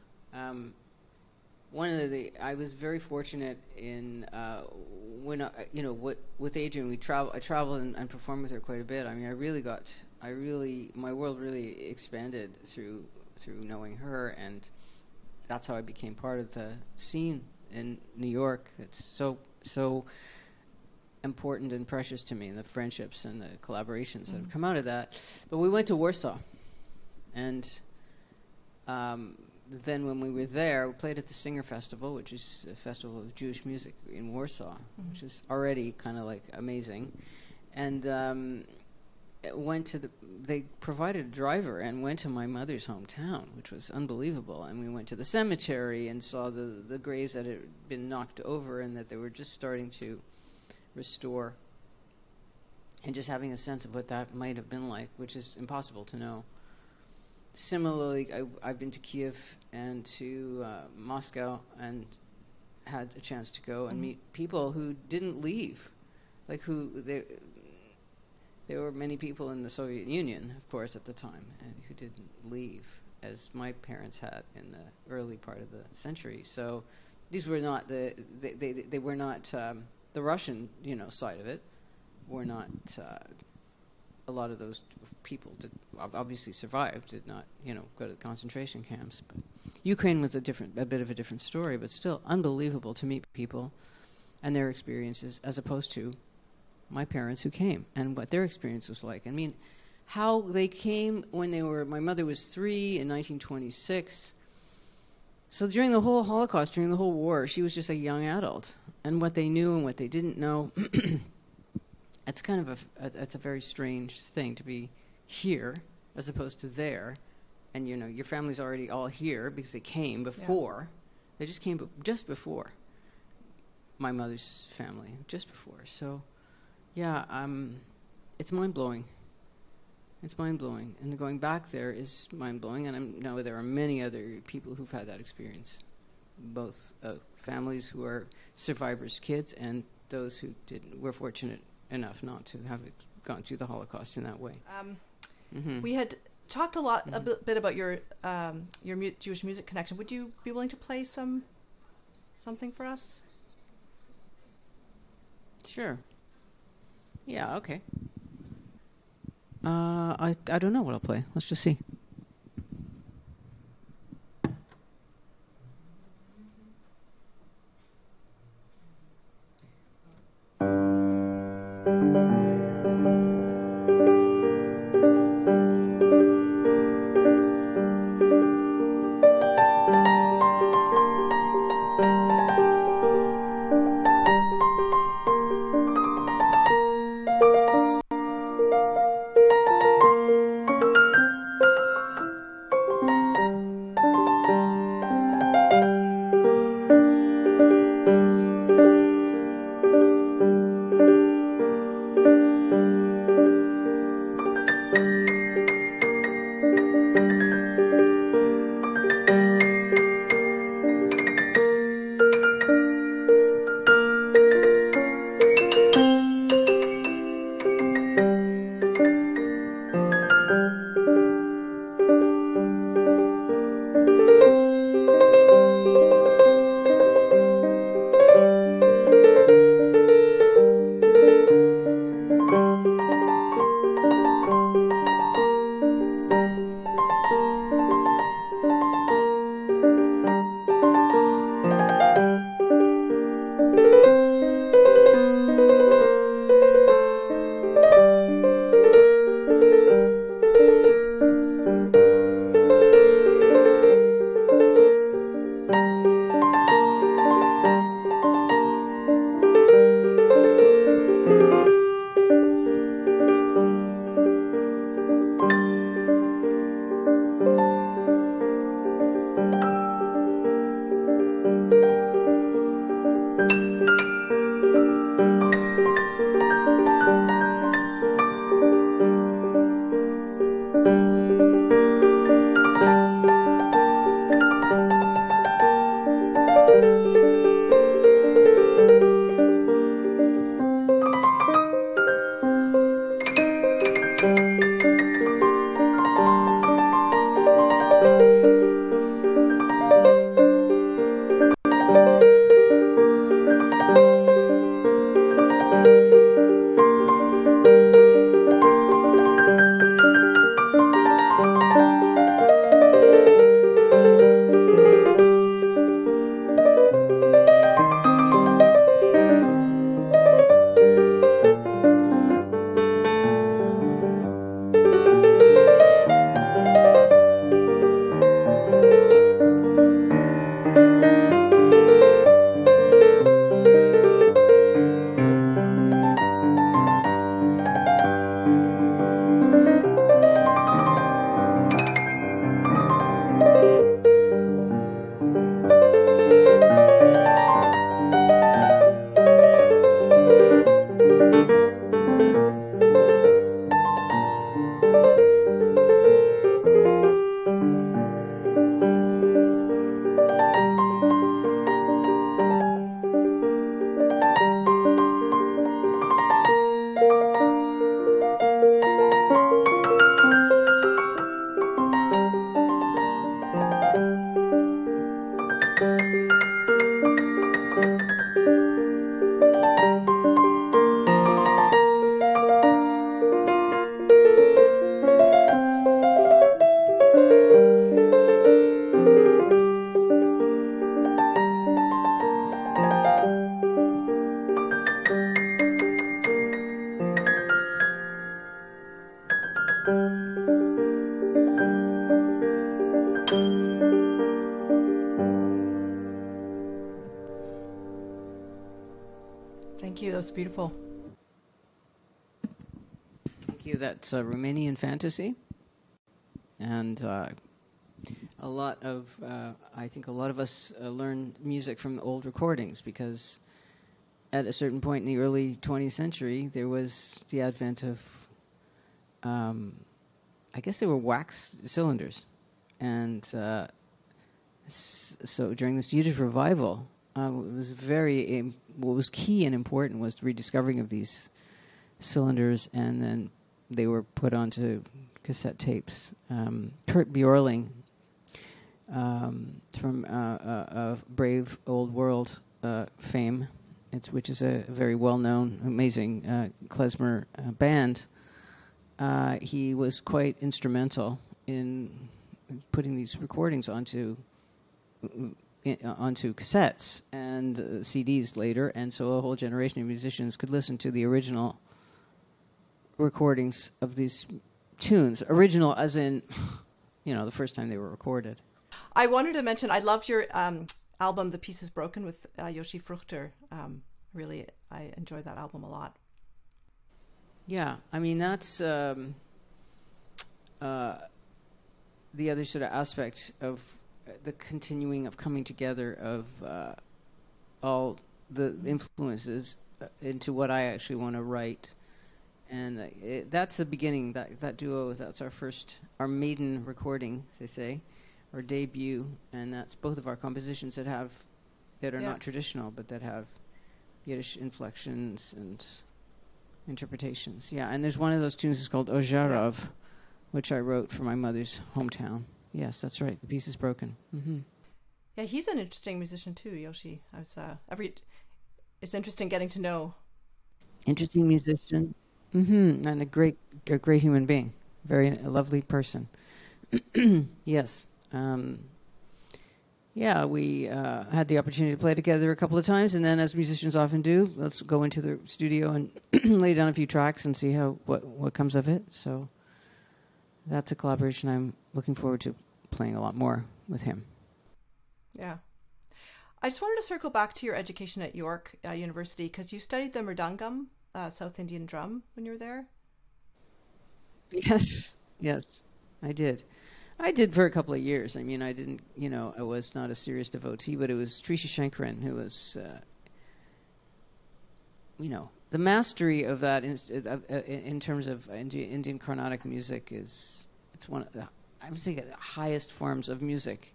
I was very fortunate in when with Adrienne, I traveled and performed with her quite a bit. I mean, my world really expanded through knowing her, and that's how I became part of the scene in New York. It's so important and precious to me, and the friendships and the collaborations that have come out of that. But we went to Warsaw, and then when we were there, we played at the Singer Festival, which is a festival of Jewish music in Warsaw, which is already kind of like amazing. And they provided a driver and went to my mother's hometown, which was unbelievable. And we went to the cemetery and saw the graves that had been knocked over and that they were just starting to restore. And just having a sense of what that might have been like, which is impossible to know. Similarly, I've been to Kiev and to Moscow and had a chance to go and meet people who didn't leave. Like there were many people in the Soviet Union, of course, at the time, and who didn't leave, as my parents had in the early part of the century. So these were not they were not the Russian, side of it. Were not. A lot of those people obviously survived, did not, go to the concentration camps. But Ukraine was a bit of a different story, but still unbelievable to meet people and their experiences, as opposed to my parents who came and what their experience was like. I mean, how they came when my mother was 3 in 1926, So during the whole Holocaust, during the whole war, she was just a young adult. And what they knew and what they didn't know, it's kind of it's a very strange thing to be here as opposed to there. And, your family's already all here because they came before. Yeah. They just came just before my mother's family, just before. So, yeah, it's mind-blowing. It's mind-blowing. And going back there is mind-blowing. And I know there are many other people who've had that experience, both families who are survivors' kids and those who were fortunate enough not to have gone through the Holocaust in that way. We had talked a bit about your Jewish music connection. Would you be willing to play something for us? Sure. Yeah, okay. I don't know what I'll play. Let's just see. Thank you. That was beautiful. Thank you. That's Romanian Fantasy. And a lot of, I think a lot of us learn music from old recordings, because at a certain point in the early 20th century, there was the advent of, I guess they were wax cylinders. And so during the Swedish revival, what was key and important was the rediscovering of these cylinders, and then they were put onto cassette tapes. Kurt Bjorling from Brave Old World fame, which is a very well-known, amazing klezmer band. He was quite instrumental in putting these recordings onto cassettes and CDs later, and so a whole generation of musicians could listen to the original recordings of these tunes. Original as in, the first time they were recorded. I wanted to mention, I loved your album, The Piece is Broken, with Yoshi Fruchter. Really, I enjoyed that album a lot. Yeah, I mean, that's the other sort of aspect of the continuing of coming together of all the influences into what I actually want to write. And that's the beginning, that duo. That's our maiden recording, as they say, our debut. And that's both of our compositions that are not traditional, but that have Yiddish inflections and interpretations. Yeah, and there's one of those tunes that's called Ozharov, which I wrote for my mother's hometown. Yes, that's right. The Piece is Broken. Mm-hmm. Yeah, he's an interesting musician too, Yoshi. I was it's interesting getting to know. Interesting musician. Mm-hmm. And a great human being. A lovely person. Yes. Yeah, we had the opportunity to play together a couple of times, and then, as musicians often do, let's go into the studio and lay down a few tracks and see what comes of it. So that's a collaboration I'm looking forward to playing a lot more with him. Yeah. I just wanted to circle back to your education at York University, because you studied the mridangam, South Indian drum, when you were there. Yes, I did. I did for a couple of years. I mean, I didn't, I was not a serious devotee, but it was Trisha Shankaran who was, the mastery of that in terms of Indian Carnatic music it's one of the, I would say, the highest forms of music.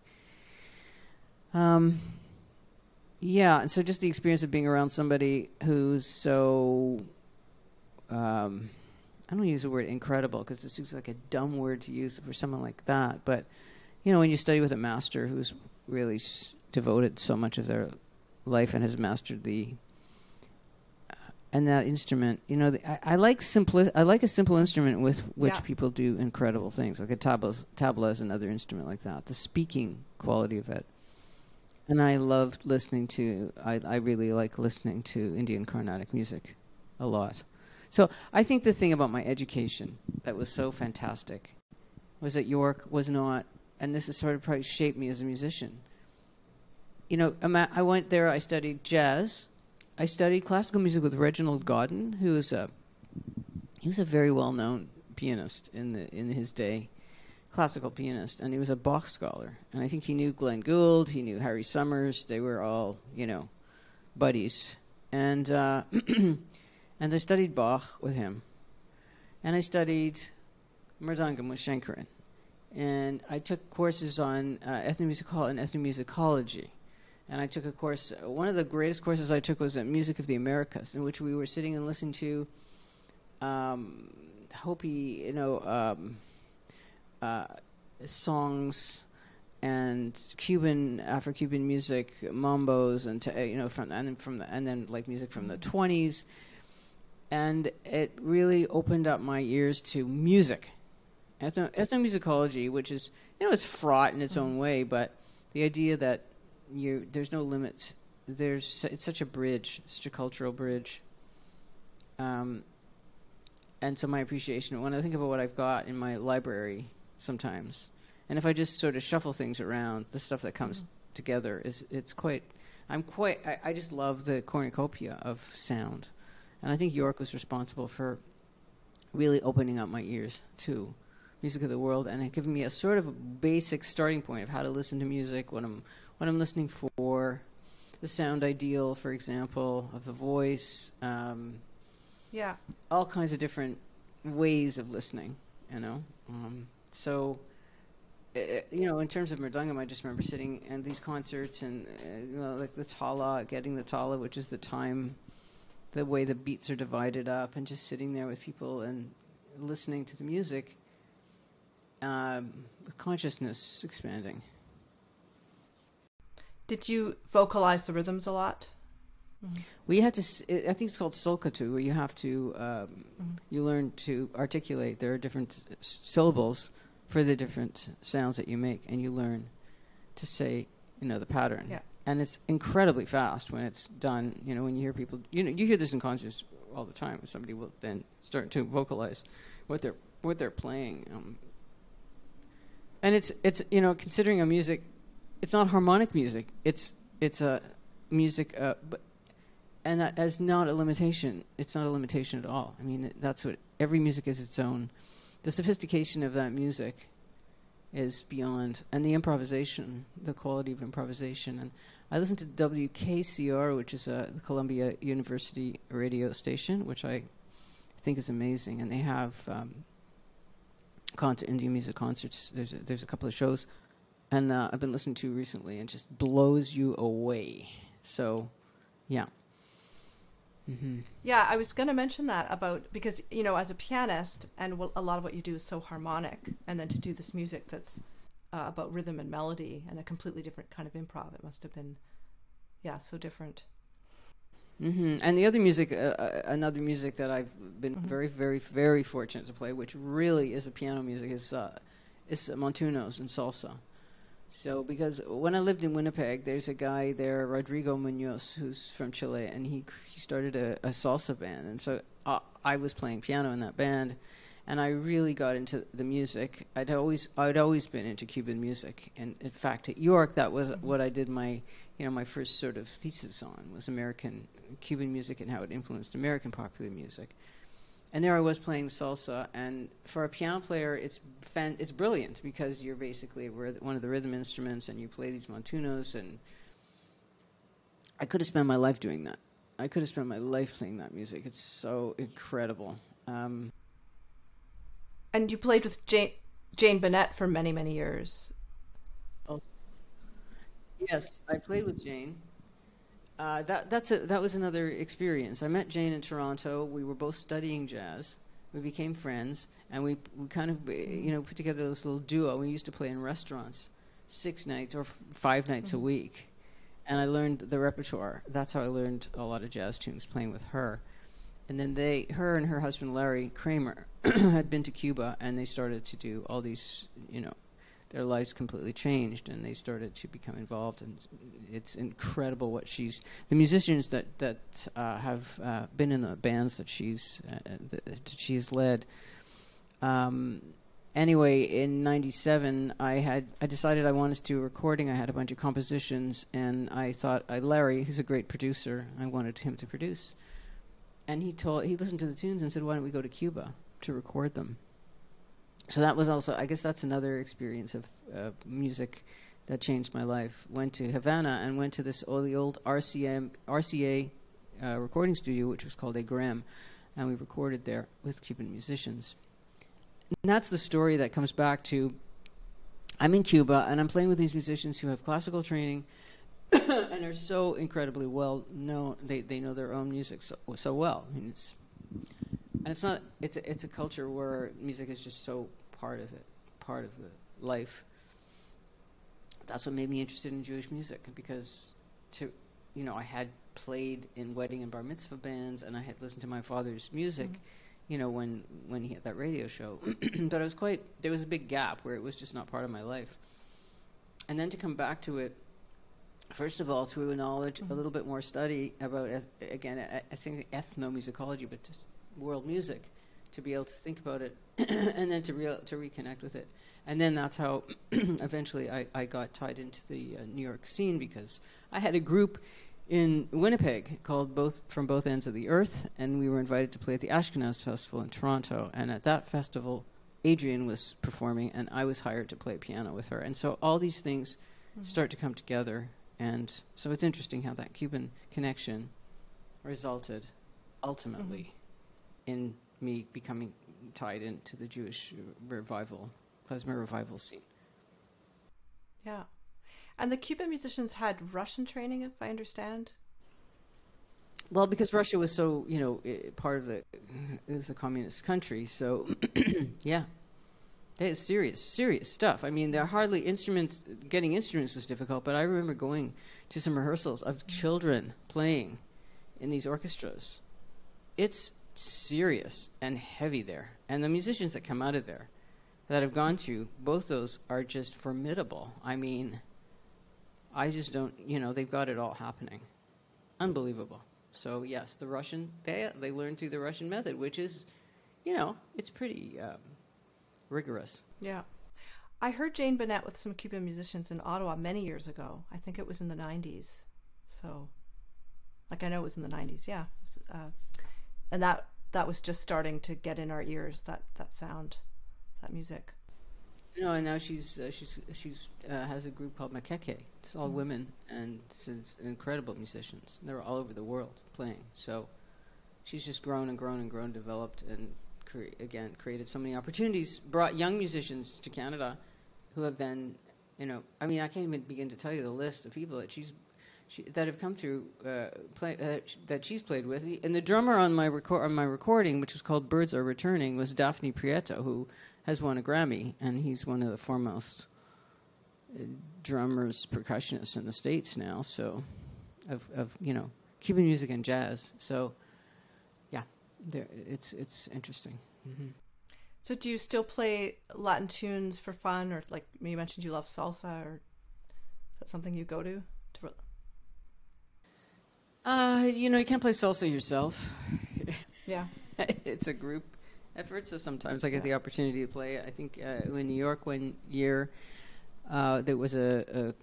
Yeah, and so just the experience of being around somebody who's so, I don't use the word incredible because it seems like a dumb word to use for someone like that. But, when you study with a master who's really devoted so much of their life and has mastered and that instrument, I like a simple instrument with which people do incredible things, like a tabla is another instrument like that. The speaking quality of it. And I loved listening I really like listening to Indian Carnatic music a lot. So I think the thing about my education that was so fantastic was that York was not, and this has sort of probably shaped me as a musician. I went there, I studied jazz. I studied classical music with Reginald Godden, he was a very well-known pianist in his day, classical pianist, and he was a Bach scholar. And I think he knew Glenn Gould, he knew Harry Summers. They were all, buddies. And and I studied Bach with him. And I studied Mridangam with Shankaran. And I took courses on ethnomusicology and ethnomusicology. And I took a course, one of the greatest courses I took was Music of the Americas, in which we were sitting and listening to Hopi, songs and Afro-Cuban music, mambos, and then music from the 20s. And it really opened up my ears to music. Ethnomusicology, which is, it's fraught in its own way, but the idea that there's no limit. It's such a bridge, such a cultural bridge. And so my appreciation, when I think about what I've got in my library sometimes, and if I just sort of shuffle things around, the stuff that comes together it's quite I just love the cornucopia of sound. And I think York was responsible for really opening up my ears to music of the world and giving me a sort of a basic starting point of how to listen to music, what I'm listening for, the sound ideal, for example, of the voice. Yeah. All kinds of different ways of listening, you know. So, in terms of Mridangam, I just remember sitting at these concerts and, like the tala, getting the tala, which is the time, the way the beats are divided up, and just sitting there with people and listening to the music, with consciousness expanding. Did you vocalize the rhythms a lot? We had to. I think it's called solkatu, where you have to. You learn to articulate. There are different syllables for the different sounds that you make, and you learn to say, the pattern. Yeah. And it's incredibly fast when it's done. When you hear people, you hear this in concerts all the time. Somebody will then start to vocalize what they're playing. And it's considering a music, it's not harmonic music. It's a music, and that is not a limitation. It's not a limitation at all. I mean, that's what every music is its own. The sophistication of that music is beyond, and the improvisation, the quality of improvisation. And I listen to WKCR, which is the Columbia University radio station, which I think is amazing. And they have Indian music concerts. There's a couple of shows, and I've been listening to recently, and just blows you away. So, yeah. Mm-hmm. Yeah, I was going to mention that because, as a pianist, and a lot of what you do is so harmonic, and then to do this music that's about rhythm and melody and a completely different kind of improv, it must have been, so different. Mm-hmm. And the other music, another music that I've been very, very, very fortunate to play, which really is a piano music, is montunos and salsa. So, because when I lived in Winnipeg, there's a guy there, Rodrigo Munoz, who's from Chile, and he started a salsa band. And so I was playing piano in that band, and I really got into the music. I'd always been into Cuban music, and in fact, at York, that was what I did my first sort of thesis on, was American Cuban music and how it influenced American popular music. And there I was playing salsa, and for a piano player, it's brilliant because you're basically one of the rhythm instruments, and you play these montunos, and I could have spent my life doing that. I could have spent my life playing that music. It's so incredible. And you played with Jane Bennett for many, many years. Oh, yes, I played with Jane. That was another experience. I met Jane in Toronto. We were both studying jazz. We became friends, and we kind of put together this little duo. We used to play in restaurants 6 nights or 5 nights a week, and I learned the repertoire. That's how I learned a lot of jazz tunes, playing with her. And then her and her husband Larry Kramer had been to Cuba, and they started to do all these, their lives completely changed, and they started to become involved. And it's incredible what the musicians that have been in the bands that she's led. Anyway, in '97, I decided I wanted to do a recording. I had a bunch of compositions, and I thought Larry, who's a great producer, I wanted him to produce. And he listened to the tunes and said, "Why don't we go to Cuba to record them?" So that was also, I guess that's another experience of music that changed my life. Went to Havana and went to the old RCA recording studio, which was called AGREM, and we recorded there with Cuban musicians. And that's the story that comes back to, I'm in Cuba, and I'm playing with these musicians who have classical training, and are so incredibly well known. They know their own music so well. I mean, it's a culture where music is just so part of it, part of the life. That's what made me interested in Jewish music, because I had played in wedding and bar mitzvah bands, and I had listened to my father's music, when he had that radio show. But there was a big gap where it was just not part of my life. And then to come back to it, first of all, through knowledge, a little bit more study about, again, I think ethnomusicology, but just world music, to be able to think about it and then to reconnect with it. And then that's how eventually I got tied into the New York scene, because I had a group in Winnipeg called From Both Ends of the Earth, and we were invited to play at the Ashkenaz Festival in Toronto. And at that festival, Adrienne was performing, and I was hired to play piano with her. And so all these things start to come together. And so it's interesting how that Cuban connection resulted ultimately in me becoming tied into the Jewish revival, klezmer revival scene. Yeah. And the Cuban musicians had Russian training, if I understand? Well, because Russia was so, part of it was a communist country, so yeah. It's serious stuff. I mean, there are hardly instruments. Getting instruments was difficult, but I remember going to some rehearsals of children playing in these orchestras. It's serious and heavy there. And the musicians that come out of there that have gone through both those are just formidable. I mean, I just don't, they've got it all happening. Unbelievable. So, yes, the Russian, they learn through the Russian method, which is, it's pretty rigorous. Yeah. I heard Jane Bennett with some Cuban musicians in Ottawa many years ago. I think it was in the 90s. So, I know it was in the 90s, yeah. And that was just starting to get in our ears, that sound, that music. And now she's has a group called Makeke. It's all women, and it's incredible musicians. They're all over the world playing. So she's just grown and grown and grown, developed, and created so many opportunities, brought young musicians to Canada who have then, I can't even begin to tell you the list of people that that have come through that she's played with. And the drummer on my recording, which was called Birds Are Returning, was Daphne Prieto, who has won a Grammy, and he's one of the foremost drummers, percussionists in the States now, so of Cuban music and jazz. So it's interesting. Mm-hmm. So do you still play Latin tunes for fun, or like you mentioned you love salsa, or is that something you go to? You can't play salsa yourself. Yeah. It's a group effort, so sometimes I get the opportunity to play. I think in New York one year there was it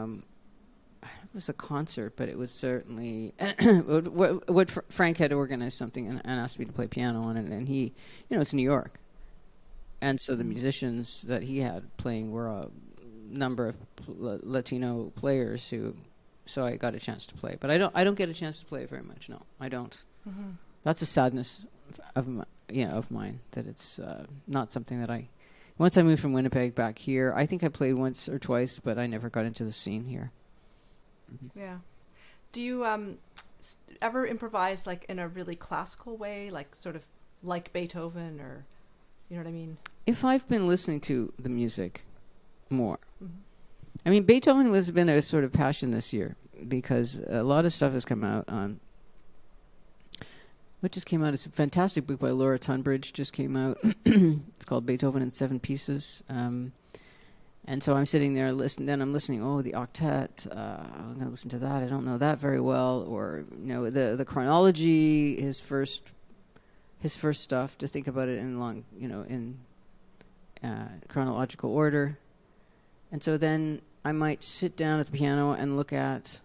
was a concert, but it was certainly what Frank had organized something and asked me to play piano on it, and he, it's New York, and so the musicians that he had playing were a number of Latino players so I got a chance to play, but I don't get a chance to play very much. No, I don't. Mm-hmm. That's a sadness of mine, that it's not something that once I moved from Winnipeg back here, I think I played once or twice, but I never got into the scene here. Mm-hmm. Yeah. Do you ever improvise like in a really classical way, like sort of like Beethoven, or you know what I mean? If I've been listening to the music more. Mm-hmm. I mean, Beethoven has been a sort of passion this year, because a lot of stuff has come out on... What just came out is a fantastic book by Laura Tunbridge, just came out. It's called Beethoven in 7 Pieces. And so I'm sitting there listening, then I'm listening, the octet, I'm going to listen to that. I don't know that very well. Or, the chronology, his first stuff, to think about it in chronological order. And so then I might sit down at the piano and look at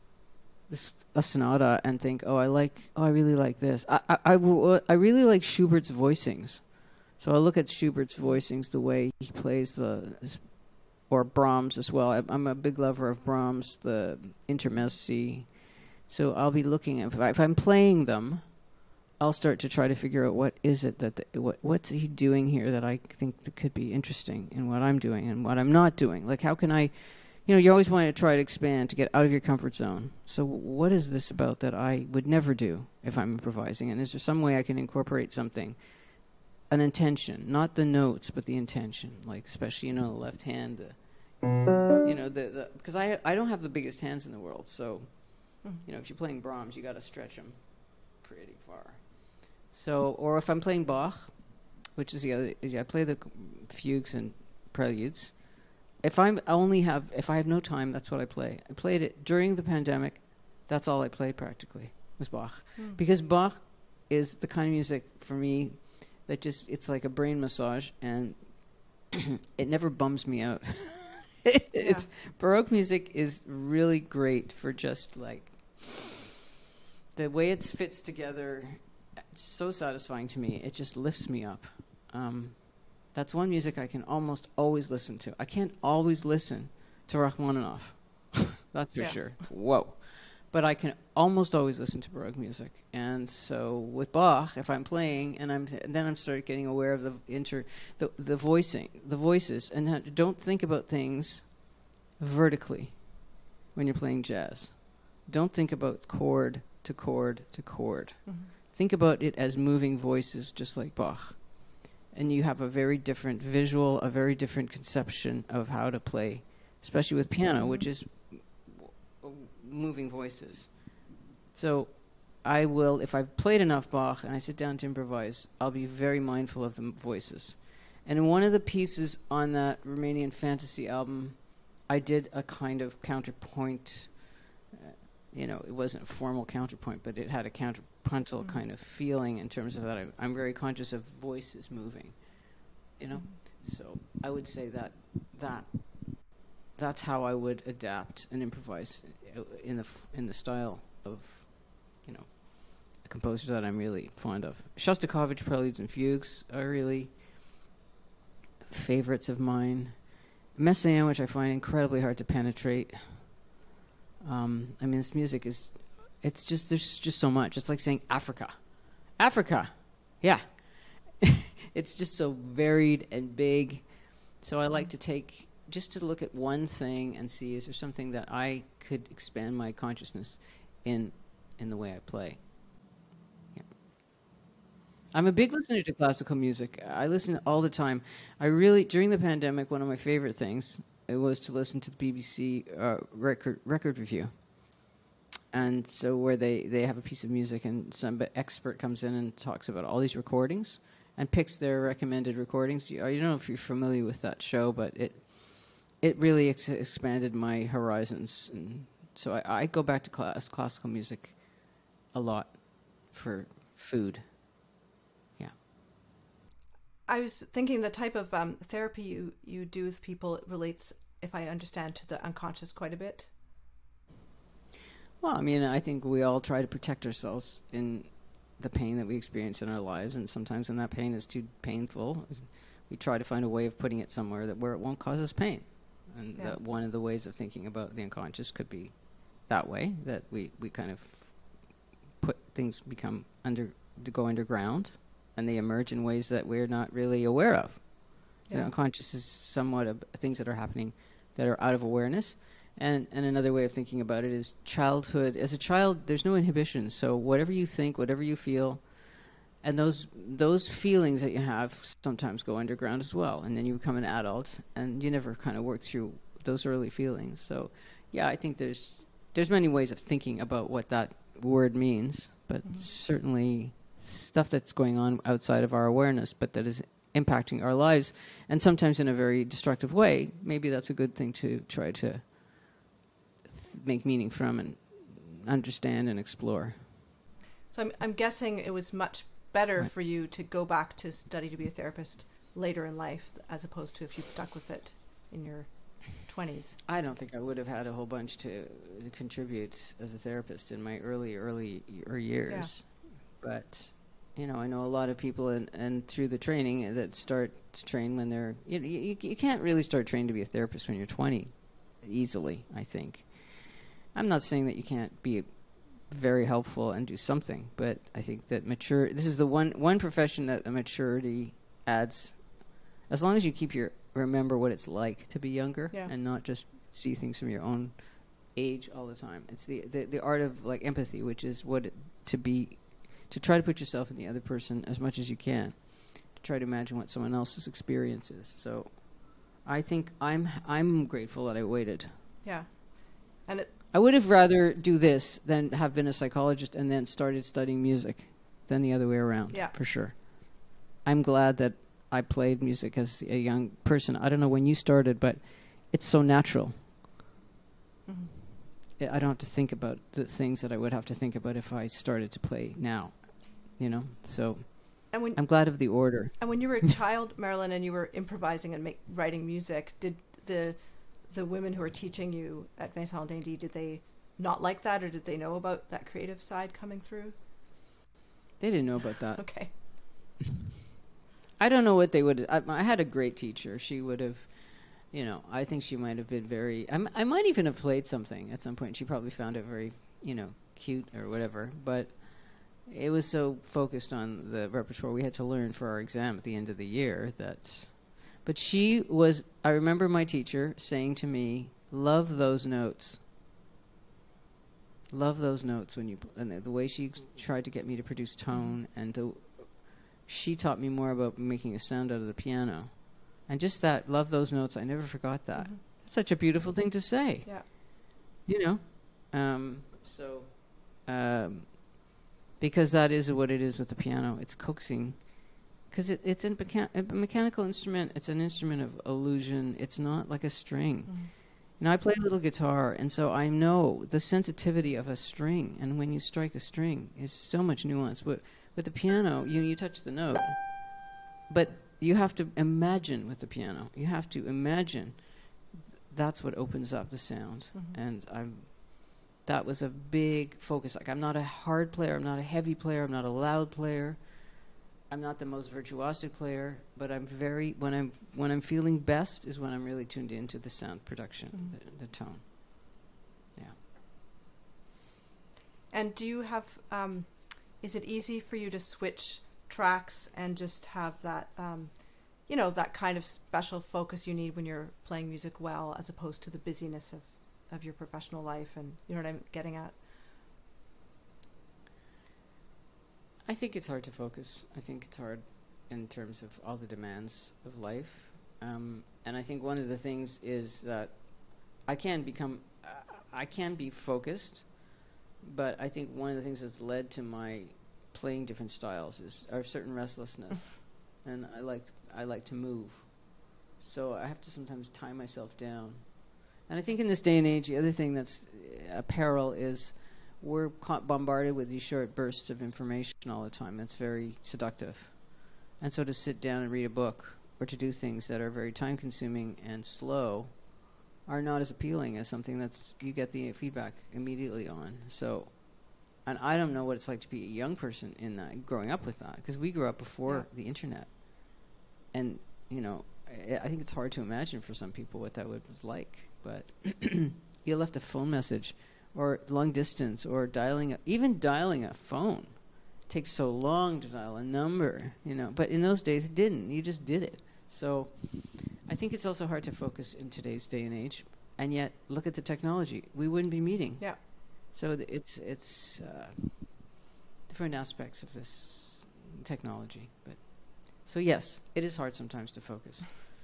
a sonata and think, I really like this. I really like Schubert's voicings. So I look at Schubert's voicings, the way he plays or Brahms as well. I'm a big lover of Brahms, the intermezzi. So I'll be looking at, if I'm playing them, I'll start to try to figure out what is it what's he doing here that I think that could be interesting in what I'm doing and what I'm not doing. Like, how can I, you always want to try to expand, to get out of your comfort zone. So what is this about that I would never do if I'm improvising? And is there some way I can incorporate something, an intention, not the notes, but the intention, like especially, the left hand, because I don't have the biggest hands in the world. So, if you're playing Brahms, you got to stretch them pretty far. So, or if I'm playing Bach, which is I play the fugues and preludes. If I have no time, that's what I play. I played it during the pandemic. That's all I played practically, was Bach. Because Bach is the kind of music for me that just, it's like a brain massage, and it never bums me out. It's Baroque music is really great for just like the way it fits together. It's so satisfying to me. It just lifts me up. That's one music I can almost always listen to. I can't always listen to Rachmaninoff. That's for sure. Whoa. But I can almost always listen to Baroque music. And so with Bach, if I'm playing and then I'm start getting aware of the voicing, the voices, and don't think about things vertically when you're playing jazz. Don't think about chord to chord to chord. Mm-hmm. Think about it as moving voices, just like Bach. And you have a very different visual, a very different conception of how to play, especially with piano, which is moving voices. So I will, if I've played enough Bach and I sit down to improvise, I'll be very mindful of the voices. And in one of the pieces on that Romanian Fantasy album, I did a kind of counterpoint. It wasn't a formal counterpoint, but it had a counterpuntal kind of feeling in terms of that. I'm very conscious of voices moving, So I would say that's how I would adapt and improvise in the style of, a composer that I'm really fond of. Shostakovich Preludes and Fugues are really favorites of mine. Messiaen, which I find incredibly hard to penetrate. This music there's just so much. It's like saying Africa. Yeah. It's just so varied and big. So I like to look at one thing and see, is there something that I could expand my consciousness in the way I play. Yeah. I'm a big listener to classical music. I listen all the time. During the pandemic, one of my favorite things, it was to listen to the BBC record review. And so where they have a piece of music and some expert comes in and talks about all these recordings and picks their recommended recordings. I don't know if you're familiar with that show, but it really expanded my horizons. And so I go back to classical music a lot for food. Yeah. I was thinking the type of therapy you do with people relates, if I understand, to the unconscious quite a bit. Well, I think we all try to protect ourselves in the pain that we experience in our lives, and sometimes when that pain is too painful, we try to find a way of putting it somewhere where it won't cause us pain. And one of the ways of thinking about the unconscious could be that way, that we kind of put things go underground, and they emerge in ways that we're not really aware of. Yeah. The unconscious is somewhat of things that are happening that are out of awareness. And another way of thinking about it is childhood. As a child, there's no inhibitions. So whatever you think, whatever you feel, and those feelings that you have sometimes go underground as well. And then you become an adult, and you never kind of work through those early feelings. So, I think there's many ways of thinking about what that word means, but certainly stuff that's going on outside of our awareness, but that is impacting our lives, and sometimes in a very destructive way. Maybe that's a good thing to try to make meaning from and understand and explore. So I'm guessing it was much better for you to go back to study to be a therapist later in life, as opposed to if you'd stuck with it in your 20s. I don't think I would have had a whole bunch to contribute as a therapist in my early years. But I know a lot of people and through the training that start to train when they're you can't really start training to be a therapist when you're 20 easily, I think. I'm not saying that you can't be very helpful and do something, but I think that this is the one profession that a maturity adds. As long as you remember what it's like to be younger and not just see things from your own age all the time. It's the art of like empathy, which is to try to put yourself in the other person as much as you can, to try to imagine what someone else's experience is. So I think I'm grateful that I waited. Yeah. And I would have rather do this than have been a psychologist and then started studying music than the other way around, for sure. I'm glad that I played music as a young person. I don't know when you started, but it's so natural. Mm-hmm. I don't have to think about the things that I would have to think about if I started to play now, So. I'm glad of the order. And when you were a child, Marilyn, and you were improvising and writing music, did the women who were teaching you at Vincent d'Indy, did they not like that, or did they know about that creative side coming through? They didn't know about that. Okay. I don't know what they would. I had a great teacher. She would have, I think she might have been very. I might even have played something at some point. She probably found it very, cute or whatever. But it was so focused on the repertoire we had to learn for our exam at the end of the year that. But she was. I remember my teacher saying to me, "Love those notes. Love those notes when you." And the way she tried to get me to produce tone and she taught me more about making a sound out of the piano. And just that, love those notes, I never forgot that. Mm-hmm. It's such a beautiful thing to say. Yeah. Because that is what it is with the piano. It's coaxing. Because it's a mechanical instrument. It's an instrument of illusion. It's not like a string. Mm-hmm. I play a little guitar, and so I know the sensitivity of a string. And when you strike a string, is so much nuance. But with the piano, you touch the note, but you have to imagine with the piano. You have to imagine that's what opens up the sound. Mm-hmm. And that was a big focus. Like, I'm not a hard player. I'm not a heavy player. I'm not a loud player. I'm not the most virtuosic player. But I'm very when I'm feeling best is when I'm really tuned into the sound production, mm-hmm. the tone. Yeah. And do you have? Is it easy for you to switch tracks and just have that, that kind of special focus you need when you're playing music well, as opposed to the busyness of your professional life? And you know what I'm getting at? I think it's hard to focus. I think it's hard in terms of all the demands of life. And I think one of the things is that I can be focused, but I think one of the things that's led to my playing different styles is a certain restlessness, and I like to move, so I have to sometimes tie myself down. And I think in this day and age, the other thing that's a peril is we're bombarded with these short bursts of information all the time. That's very seductive, and so to sit down and read a book or to do things that are very time-consuming and slow are not as appealing as something that's you get the feedback immediately on. So. And I don't know what it's like to be a young person in that, growing up with that, because we grew up before the internet. And, I think it's hard to imagine for some people what that was like. But you left a phone message or long distance or dialing a phone takes so long to dial a number, But in those days, it didn't. You just did it. So I think it's also hard to focus in today's day and age. And yet, look at the technology. We wouldn't be meeting. Yeah. So it's different aspects of this technology, but so yes, it is hard sometimes to focus.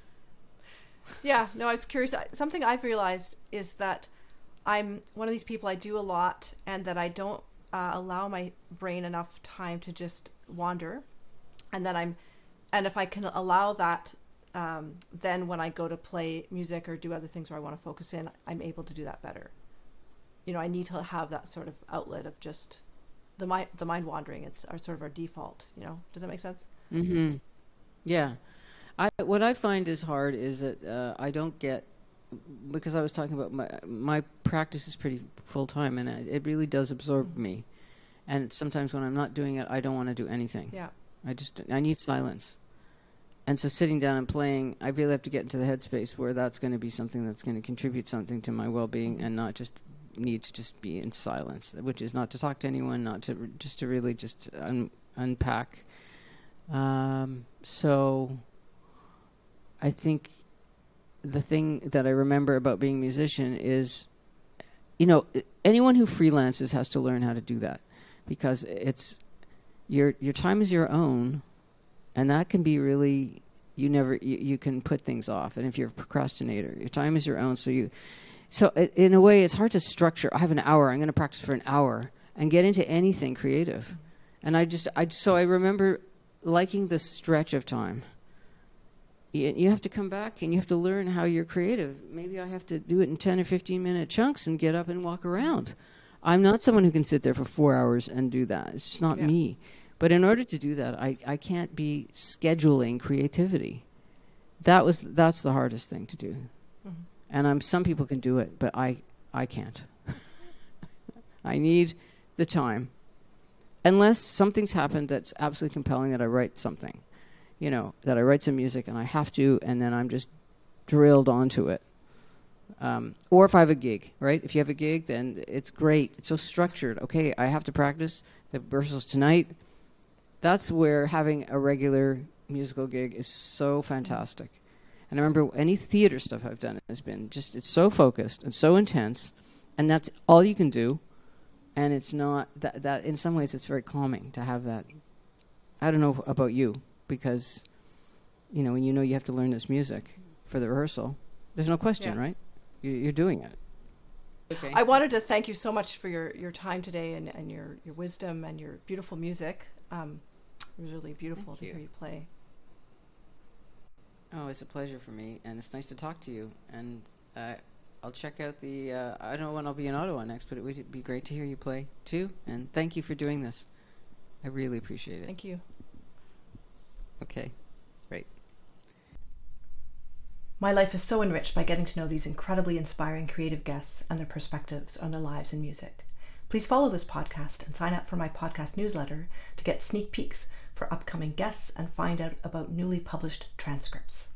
Yeah, no, I was curious. Something I've realized is that I'm one of these people. I do a lot, and that I don't allow my brain enough time to just wander, and if I can allow that, then when I go to play music or do other things where I want to focus in, I'm able to do that better. I need to have that sort of outlet of just the mind wandering. It's sort of our default. Does that make sense? Mm-hmm. Yeah. What I find is hard is that I don't get, because I was talking about my practice is pretty full time, and it really does absorb me. And sometimes when I'm not doing it, I don't want to do anything. Yeah. I need silence. And so sitting down and playing, I really have to get into the headspace where that's going to be something that's going to contribute something to my well-being, and not just need to just be in silence, which is not to talk to anyone, not to just to really just unpack. So I think the thing that I remember about being a musician is, anyone who freelances has to learn how to do that, because it's your time is your own, and that can be really you can put things off. And if you're a procrastinator, your time is your own, So in a way, it's hard to structure. I have an hour. I'm going to practice for an hour and get into anything creative. And I remember liking the stretch of time. You have to come back and you have to learn how you're creative. Maybe I have to do it in 10 or 15-minute chunks and get up and walk around. I'm not someone who can sit there for 4 hours and do that. It's just not me. But in order to do that, I can't be scheduling creativity. That's the hardest thing to do. Mm-hmm. And some people can do it, but I can't. I need the time. Unless something's happened that's absolutely compelling, that I write something, that I write some music and I have to, and then I'm just drilled onto it. Or if I have a gig, right? If you have a gig, then it's great. It's so structured. Okay, I have to practice the rehearsals tonight. That's where having a regular musical gig is so fantastic. And I remember any theater stuff I've done has been just, it's so focused and so intense, and that's all you can do. And it's not, that in some ways it's very calming to have that. I don't know about you, because, when you have to learn this music for the rehearsal, there's no question, right? You're doing it. Okay. I wanted to thank you so much for your time today and your wisdom and your beautiful music. It was really beautiful to hear you play. Oh, it's a pleasure for me, and it's nice to talk to you. And I'll check out I don't know when I'll be in Ottawa next, but it would be great to hear you play too. And thank you for doing this. I really appreciate it. Thank you. Okay, great. My life is so enriched by getting to know these incredibly inspiring creative guests and their perspectives on their lives in music. Please follow this podcast and sign up for my podcast newsletter to get sneak peeks for upcoming guests and find out about newly published transcripts.